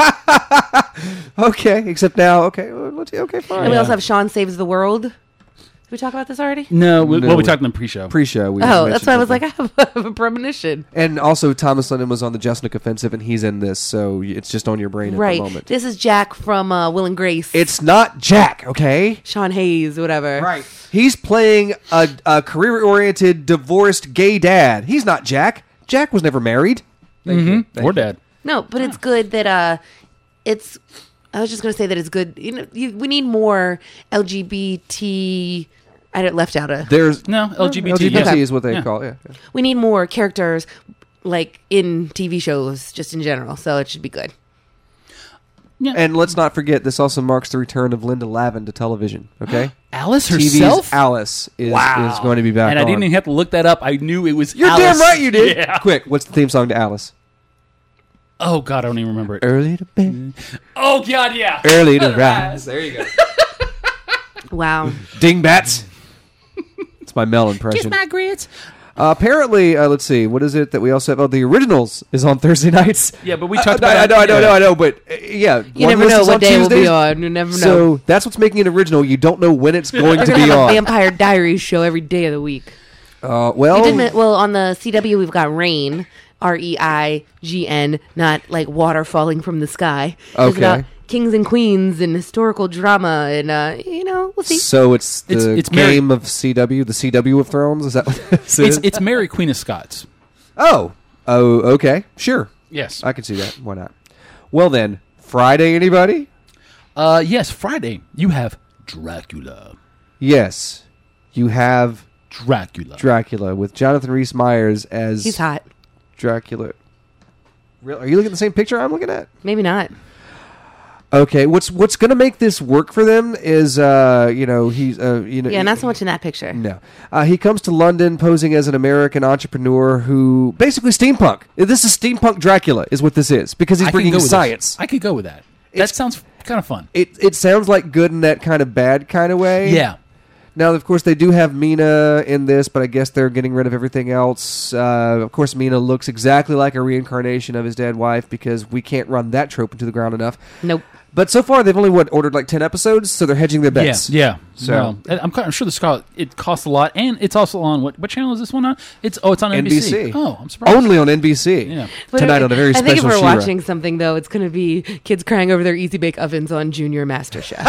Okay, except now, okay, fine. And we also have Sean Saves the World. Did we talk about this already? No, we talked in the pre-show. Pre-show. That's why I was like, I have a premonition. And also, Thomas Lennon was on the Jesnik Offensive, and he's in this, so it's just on your brain at the moment. This is Jack from Will and Grace. It's not Jack, okay? Sean Hayes, whatever. Right. He's playing a career-oriented, divorced gay dad. He's not Jack. Jack was never married. Thank you. Or dad. No, but it's good that it's... I was just going to say that it's good. We need more LGBT... I left out a... There's LGBT. LGBT is what they call it. Yeah. We need more characters like in TV shows just in general, so it should be good. Yeah. And let's not forget, this also marks the return of Linda Lavin to television, okay? Alice TV's herself? Alice is going to be back And on. I didn't even have to look that up. I knew it was You're Alice. damn right you did. Yeah. Quick, what's the theme song to Alice? Oh, God, I don't even remember it. Early to bed. Oh, God, yeah. Early to rise. There you go. Wow. Dingbats. It's my Mel impression. Kiss my grits. Apparently, let's see, what is it that we also have? Oh, The Originals is on Thursday nights. Yeah, but we talked about I know, but yeah. You never know what day it will be on. You never know. So that's what's making it original. You don't know when it's going to They're be gonna have on. a Vampire Diaries show every day of the week. Well, on the CW, we've got Rain, REIGN, not like water falling from the sky. It's about kings and queens and historical drama, and we'll see. So it's the game of CW, the CW of Thrones. Is that what this is? It's Mary Queen of Scots. Oh, okay, sure. Yes, I can see that. Why not? Well then, Friday, anybody? Yes, Friday. You have Dracula. Yes, you have Dracula with Jonathan Rhys Meyers as he's hot. Dracula. Really? Are you looking at the same picture I'm looking at? Maybe not. Okay, what's going to make this work for them is he's yeah, not so much in that picture. No, he comes to London posing as an American entrepreneur who basically steampunk. This is steampunk Dracula, is what this is, because he's bringing science. I could go with that. That sounds kind of fun. It sounds like good in that kind of bad kind of way. Yeah. Now, of course, they do have Mina in this, but I guess they're getting rid of everything else. Of course, Mina looks exactly like a reincarnation of his dead wife because we can't run that trope into the ground enough. Nope. But so far, they've only ordered like 10 episodes, so they're hedging their bets. Yeah. So I'm sure it costs a lot, and it's also on what channel is this one on? It's on NBC. Oh, I'm surprised. Only on NBC. Yeah. Tonight on a very special I think if we're She-Ra. watching something though, it's going to be kids crying over their Easy Bake Ovens on Junior MasterChef.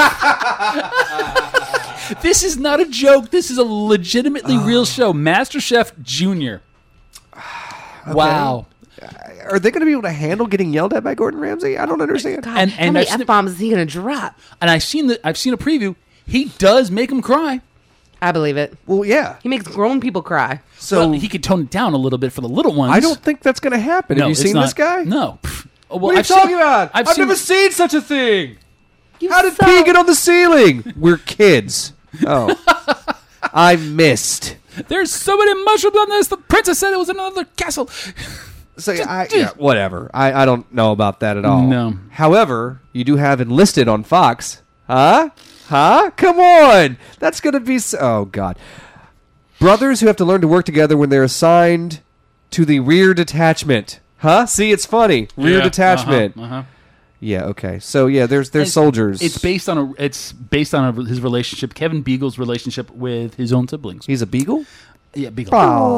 This is not a joke. This is a legitimately real show. MasterChef Junior. Okay. Wow. Are they going to be able to handle getting yelled at by Gordon Ramsay? I don't understand. God, how many F-bombs is he going to drop? And I've seen a preview. He does make them cry. I believe it. Well, yeah. He makes grown people cry. So he could tone it down a little bit for the little ones. I don't think that's going to happen. No, Have you it's seen not. this guy? No. Well, What are you talking about? I've never seen such a thing. How did pee get on the ceiling? We're kids. Oh. I missed. There's so many mushrooms on this. The princess said it was in another castle. So whatever. I don't know about that at all. No. However, you do have Enlisted on Fox. Huh? Come on. That's going to be... Oh, God. Brothers who have to learn to work together when they're assigned to the rear detachment. Huh? See, it's funny. Rear detachment. Yeah. Okay. So yeah, there's soldiers. It's based on his relationship, Kevin Beagle's relationship with his own siblings. He's a beagle. Yeah, Beagle.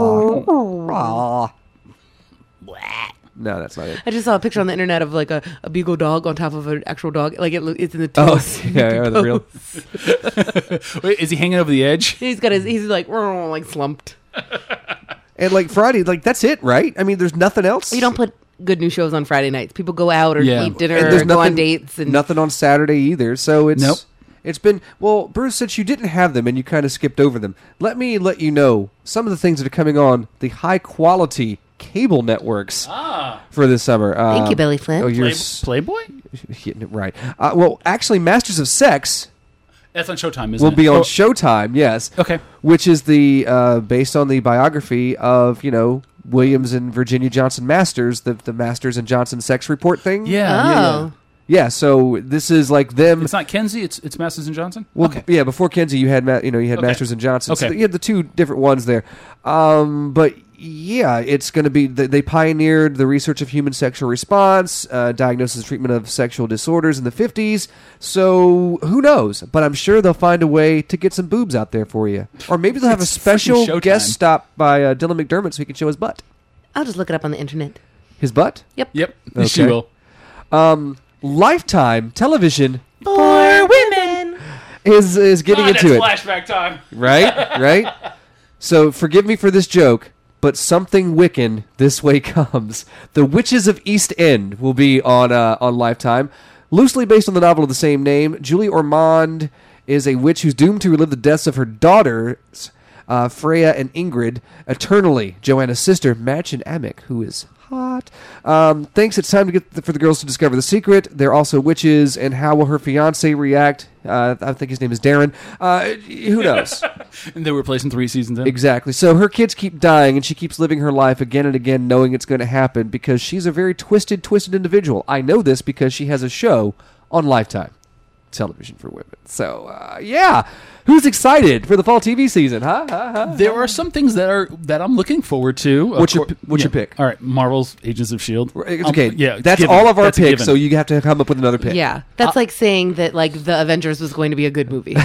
Aw. No, that's not it. I just saw a picture on the internet of like a beagle dog on top of an actual dog. Like it's in the toes. Oh, yeah, the real. Wait, is he hanging over the edge? He's like slumped. And like Friday, like that's it, right? I mean, there's nothing else. You don't put good new shows on Friday nights. People go out or eat dinner and or go on dates. And nothing on Saturday either. So it's Nope. It's been Bruce, since you didn't have them and you kind of skipped over them. Let me let you know some of the things that are coming on the high quality cable networks for this summer. Thank you, Billy Flynn. Oh, you're Playboy? Right. Well, actually, Masters of Sex. That's on Showtime, isn't it? Will be on Showtime, yes. Okay. Which is the based on the biography of, Williams and Virginia Johnson Masters, the Masters and Johnson sex report thing. Yeah. Yeah, so this is like them. It's not Kenzie, it's Masters and Johnson? Well, okay. Yeah, before Kenzie you had Masters and Johnson. Okay. So you had the two different ones there. But yeah, it's going to be they pioneered the research of human sexual response, diagnosis and treatment of sexual disorders in the 50s. So who knows? But I'm sure they'll find a way to get some boobs out there for you. Or maybe they'll have a special guest stop by Dylan McDermott so he can show his butt. I'll just look it up on the internet. His butt? Yep. Okay. She will. Lifetime television for women is getting into it. Flashback time. Right? So forgive me for this joke, but something Wiccan this way comes. The Witches of East End will be on Lifetime. Loosely based on the novel of the same name, Julie Ormond is a witch who's doomed to relive the deaths of her daughters, Freya and Ingrid, eternally. Joanna's sister, Madge and Amick, who is hot, thinks it's time for the girls to discover the secret. They're also witches, and how will her fiancé react? I think his name is Darren. Who knows? And they were placing 3 seasons in. Exactly. So her kids keep dying, and she keeps living her life again and again, knowing it's going to happen because she's a very twisted individual. I know this because she has a show on Lifetime television for women. So, yeah. Who's excited for the fall TV season, huh? There are some things that I'm looking forward to. What's your pick? All right, Marvel's Agents of S.H.I.E.L.D. Okay, yeah, that's given. all of our That's a picks, given. so you have to come up with another pick. Yeah, that's like saying that like the Avengers was going to be a good movie.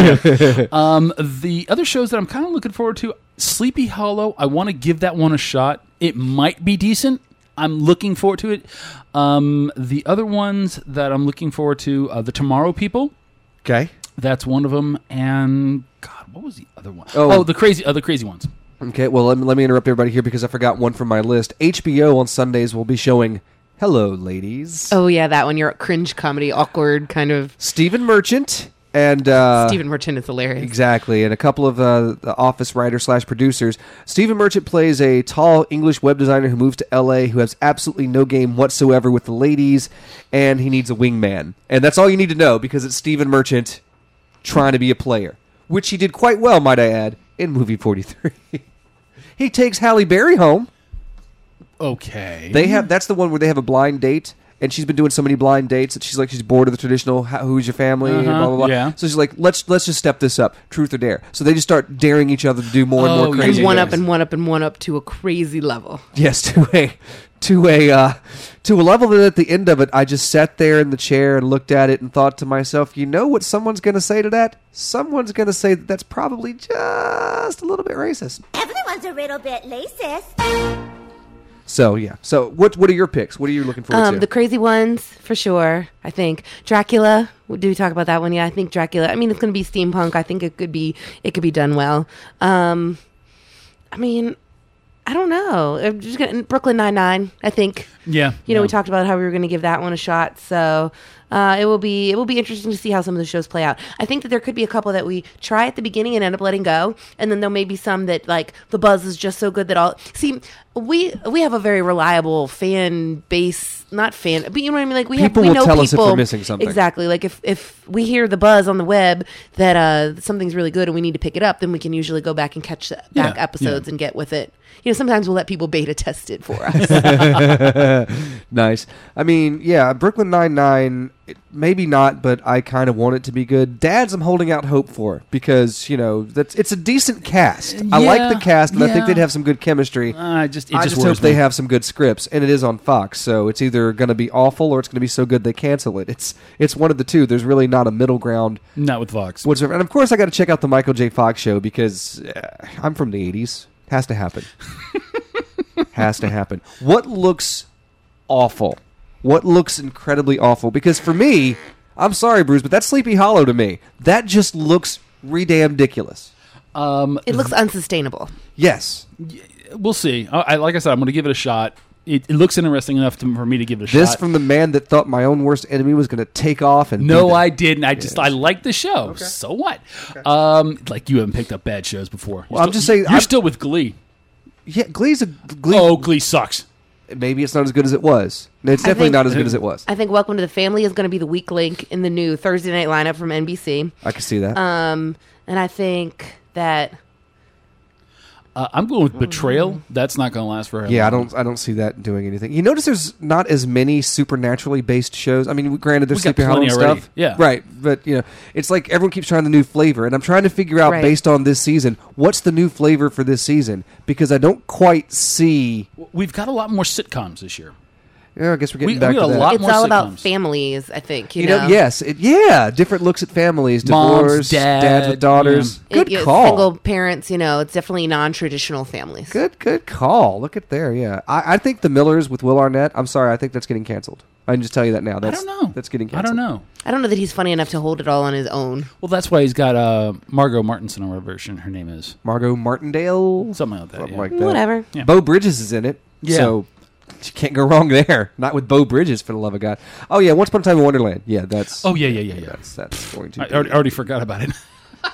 The other shows that I'm kind of looking forward to, Sleepy Hollow, I want to give that one a shot. It might be decent. I'm looking forward to it. The other ones that I'm looking forward to, The Tomorrow People. Okay. That's one of them. And, God, what was the other one? Oh, the crazy ones. Okay, well, let me interrupt everybody here because I forgot one from my list. HBO on Sundays will be showing Hello, Ladies. Oh, yeah, that one. Your cringe comedy, awkward kind of. Stephen Merchant and... Stephen Merchant is hilarious. Exactly, and a couple of the Office writers/producers. Stephen Merchant plays a tall English web designer who moves to L.A., who has absolutely no game whatsoever with the ladies, and he needs a wingman. And that's all you need to know because it's Stephen Merchant trying to be a player, which he did quite well, might I add, in movie 43. He takes Halle Berry home. Okay. That's the one where they have a blind date, and she's been doing so many blind dates that she's bored of the traditional who's your family, and blah, blah, blah. Yeah. So she's like, let's just step this up, truth or dare. So they just start daring each other to do more and more crazy and one things. up to a crazy level. Yes, to a level that at the end of it, I just sat there in the chair and looked at it and thought to myself, you know what someone's going to say to that? Someone's going to say that that's probably just a little bit racist. Everyone's a little bit racist. So, yeah. So, what are your picks? What are you looking forward to? The crazy ones, for sure, I think. Dracula, do we talk about that one? Yeah, I think Dracula. I mean, it's going to be steampunk. I think it could be done well. I mean, I don't know. I'm just Brooklyn Nine-Nine, I think. Yeah. We talked about how we were going to give that one a shot. So it will be interesting to see how some of the shows play out. I think that there could be a couple that we try at the beginning and end up letting go, and then there may be some that like the buzz is just so good that all. See, we have a very reliable fan base, not fan, but you know what I mean. Like we know people. Tell us if we're missing something. Exactly. Like if we hear the buzz on the web that something's really good and we need to pick it up, then we can usually go back and catch back episodes and get with it. Sometimes we'll let people beta test it for us. Nice. I mean, yeah, Brooklyn Nine-Nine, maybe not, but I kind of want it to be good. Dads, I'm holding out hope for because it's a decent cast. I like the cast, and I think they'd have some good chemistry. I just hope they have some good scripts, and it is on Fox, so it's either going to be awful or it's going to be so good they cancel it. It's one of the two. There's really not a middle ground. Not with Fox whatsoever. And of course, I got to check out the Michael J. Fox show because I'm from the '80s. Has to happen. Has to happen. What looks awful? What looks incredibly awful? Because for me, I'm sorry, Bruce, but that's Sleepy Hollow to me. That just looks ridiculous. It looks unsustainable. Yes. We'll see. Like I said, I'm going to give it a shot. It looks interesting enough for me to give it a shot. This from the man that thought My Own Worst Enemy was going to take off. And no, I didn't. I like the show. Okay. So what? Okay. Like you haven't picked up bad shows before. Well, I'm just saying. You're still with Glee. Yeah, Glee. Oh, Glee sucks. Maybe it's not as good as it was. It's definitely not as good as it was. I think Welcome to the Family is going to be the weak link in the new Thursday night lineup from NBC. I can see that. And I think that I'm going with Betrayal. That's not going to last forever. Yeah, I don't see that doing anything. You notice there's not as many supernaturally based shows. I mean, granted, there's Sleepy Hollow and stuff. Yeah. Right. But, it's like everyone keeps trying the new flavor. And I'm trying to figure out, based on this season, what's the new flavor for this season? Because I don't quite see... We've got a lot more sitcoms this year. Yeah, I guess we're getting back to that. It's all about families, I think. You know? Yes. Different looks at families, divorce, moms, dads with daughters. Yeah. Good call. Single parents, it's definitely non-traditional families. Good call. Look at there, yeah. I think The Millers with Will Arnett, I'm sorry, I think that's getting canceled. I can just tell you that now. I don't know. That's getting canceled. I don't know. I don't know that he's funny enough to hold it all on his own. Well, that's why he's got Margot Martinson, or whatever her name is. Margot Martindale? Something like that. Something like that. Whatever. Yeah. Bo Bridges is in it. Yeah. So you can't go wrong there. Not with Bo Bridges, for the love of God. Oh, yeah, Once Upon a Time in Wonderland. Yeah, that's... Oh, yeah. That's going to I already forgot about it.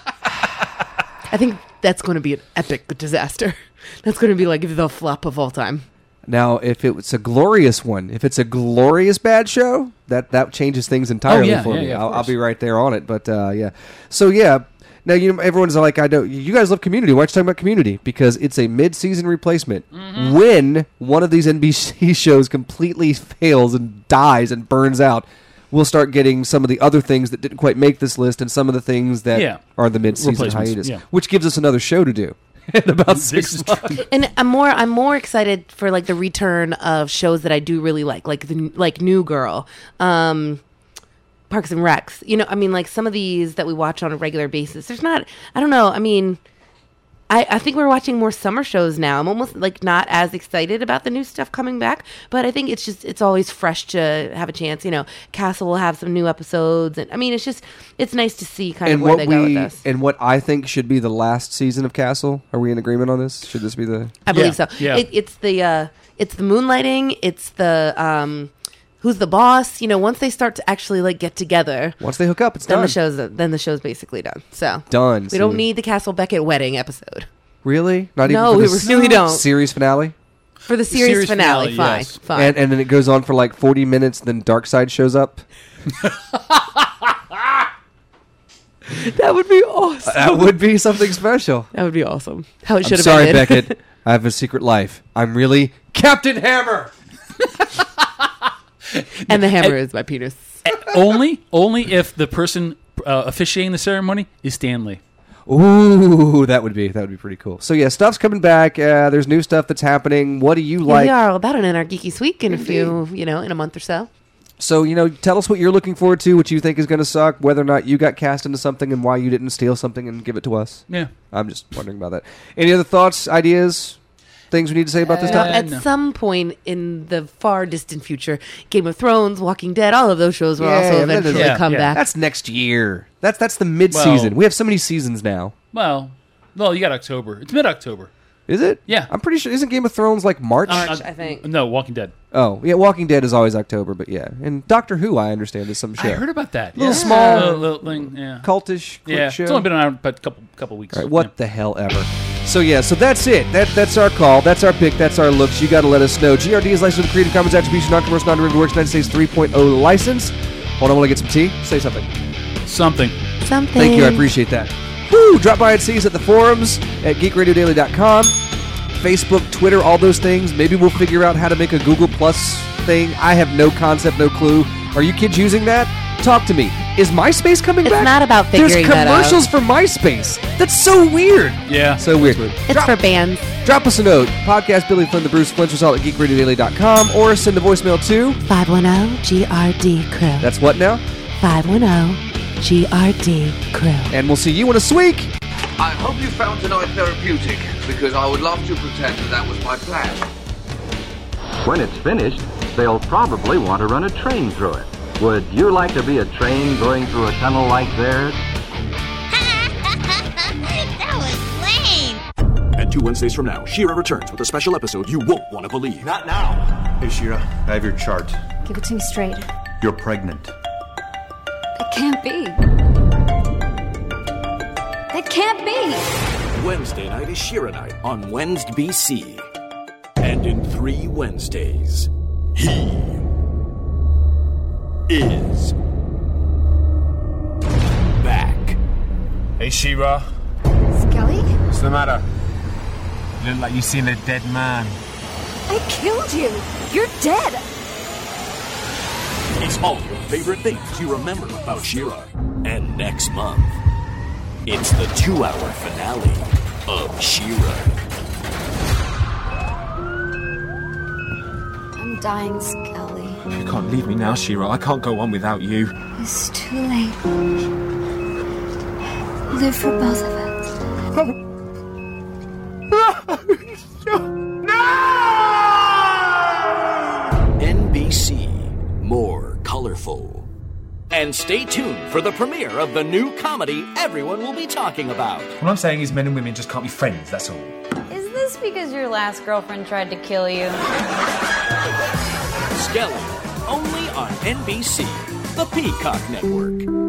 I think that's going to be an epic disaster. That's going to be like the flop of all time. Now, if it's a glorious one, if it's a glorious bad show, that changes things entirely for me. I'll be right there on it. But, yeah. So, yeah. Now, everyone's like, I know you guys love Community. Why are you talking about Community? Because it's a mid-season replacement. Mm-hmm. When one of these NBC shows completely fails and dies and burns out, we'll start getting some of the other things that didn't quite make this list and some of the things that are the mid-season hiatus, which gives us another show to do. In about 6 months. And I'm more excited for like the return of shows that I do really like New Girl, Parks and Recs. Like some of these that we watch on a regular basis. There's not. I don't know. I think we're watching more summer shows now. I'm almost like not as excited about the new stuff coming back, but I think it's always fresh to have a chance. Castle will have some new episodes, and it's nice to see kind of where they go with this. And what I think should be the last season of Castle. Are we in agreement on this? Should this be the? I believe so. Yeah. It's the moonlighting. It's the Who's the Boss? Once they start to actually like get together, once they hook up, it's then done. Then the show's basically done. So done. We don't need the Castle Beckett wedding episode. Really? Not even. No, we really don't. Series finale. For the series finale, fine, yes. fine. And then it goes on for like 40 minutes. Then Darkseid shows up. That would be awesome. That would be something special. That would be awesome. How it should have been. Sorry, ended. Beckett. I have a secret life. I'm really Captain Hammer. And the hammer is my penis. only if the person officiating the ceremony is Stanley. Ooh, that would be pretty cool. So yeah, stuff's coming back. There's new stuff that's happening. What do you like? We are all about it in our Geeky Week in in a month or so. So, tell us what you're looking forward to, what you think is going to suck, whether or not you got cast into something and why you didn't steal something and give it to us. Yeah. I'm just wondering about that. Any other thoughts, ideas, things we need to say about this stuff? At some point in the far distant future, Game of Thrones, Walking Dead, all of those shows will also eventually come back. That's next year. That's the mid-season. We have so many seasons now. Well, you got October. It's mid-October. Is it? Yeah. I'm pretty sure. Isn't Game of Thrones like March? I think. No, Walking Dead. Oh, yeah, Walking Dead is always October, but yeah. And Doctor Who, I understand, is some show. I heard about that. Little small, little thing, cultish show. It's only been around about a couple weeks. All right, what the hell ever. So that's it. That's our call. That's our pick. That's our looks. You got to let us know. GRD is licensed with Creative Commons Attribution, Non-Commercial, Non-Derivative Works, United States 3.0 license. Hold on, I want to get some tea. Say something. Something. Thank you. I appreciate that. Woo! Drop by and see us at the forums at geekradiodaily.com. Facebook, Twitter, all those things. Maybe we'll figure out how to make a Google Plus thing. I have no concept, no clue. Are you kids using that? Talk to me. Is MySpace coming back? It's not about figuring that out. There's commercials for MySpace. That's so weird. Yeah. So weird. It's for bands. Drop us a note. Podcast Billy Flynn, the Bruce Flinch, all at geekradiodaily.com, or send a voicemail to 510-GRD-CREW. That's what now? 510-GRD-CREW. And we'll see you in a week. I hope you found tonight therapeutic, because I would love to pretend that was my plan. When it's finished, they'll probably want to run a train through it. Would you like to be a train going through a tunnel like theirs? That was lame. And 2 Wednesdays from now, She-Ra returns with a special episode you won't want to believe. Not now. Hey, She-Ra, I have your chart. Give it to me straight. You're pregnant. It can't be. It can't be. Wednesday night is She-Ra night on Wednesday BC. And in 3 Wednesdays, he is back. Hey, She-Ra. Skelly? What's the matter? You look like you've seen a dead man. I killed you. You're dead. It's all your favorite things you remember about She-Ra. And next month, it's the 2-hour finale of She-Ra. I'm dying, Skelly. You can't leave me now, She-Ra. I can't go on without you. It's too late. Live for both of us. NBC, more colorful. And stay tuned for the premiere of the new comedy everyone will be talking about. What I'm saying is men and women just can't be friends, that's all. Is this because your last girlfriend tried to kill you? Skelly, only on NBC, the Peacock Network.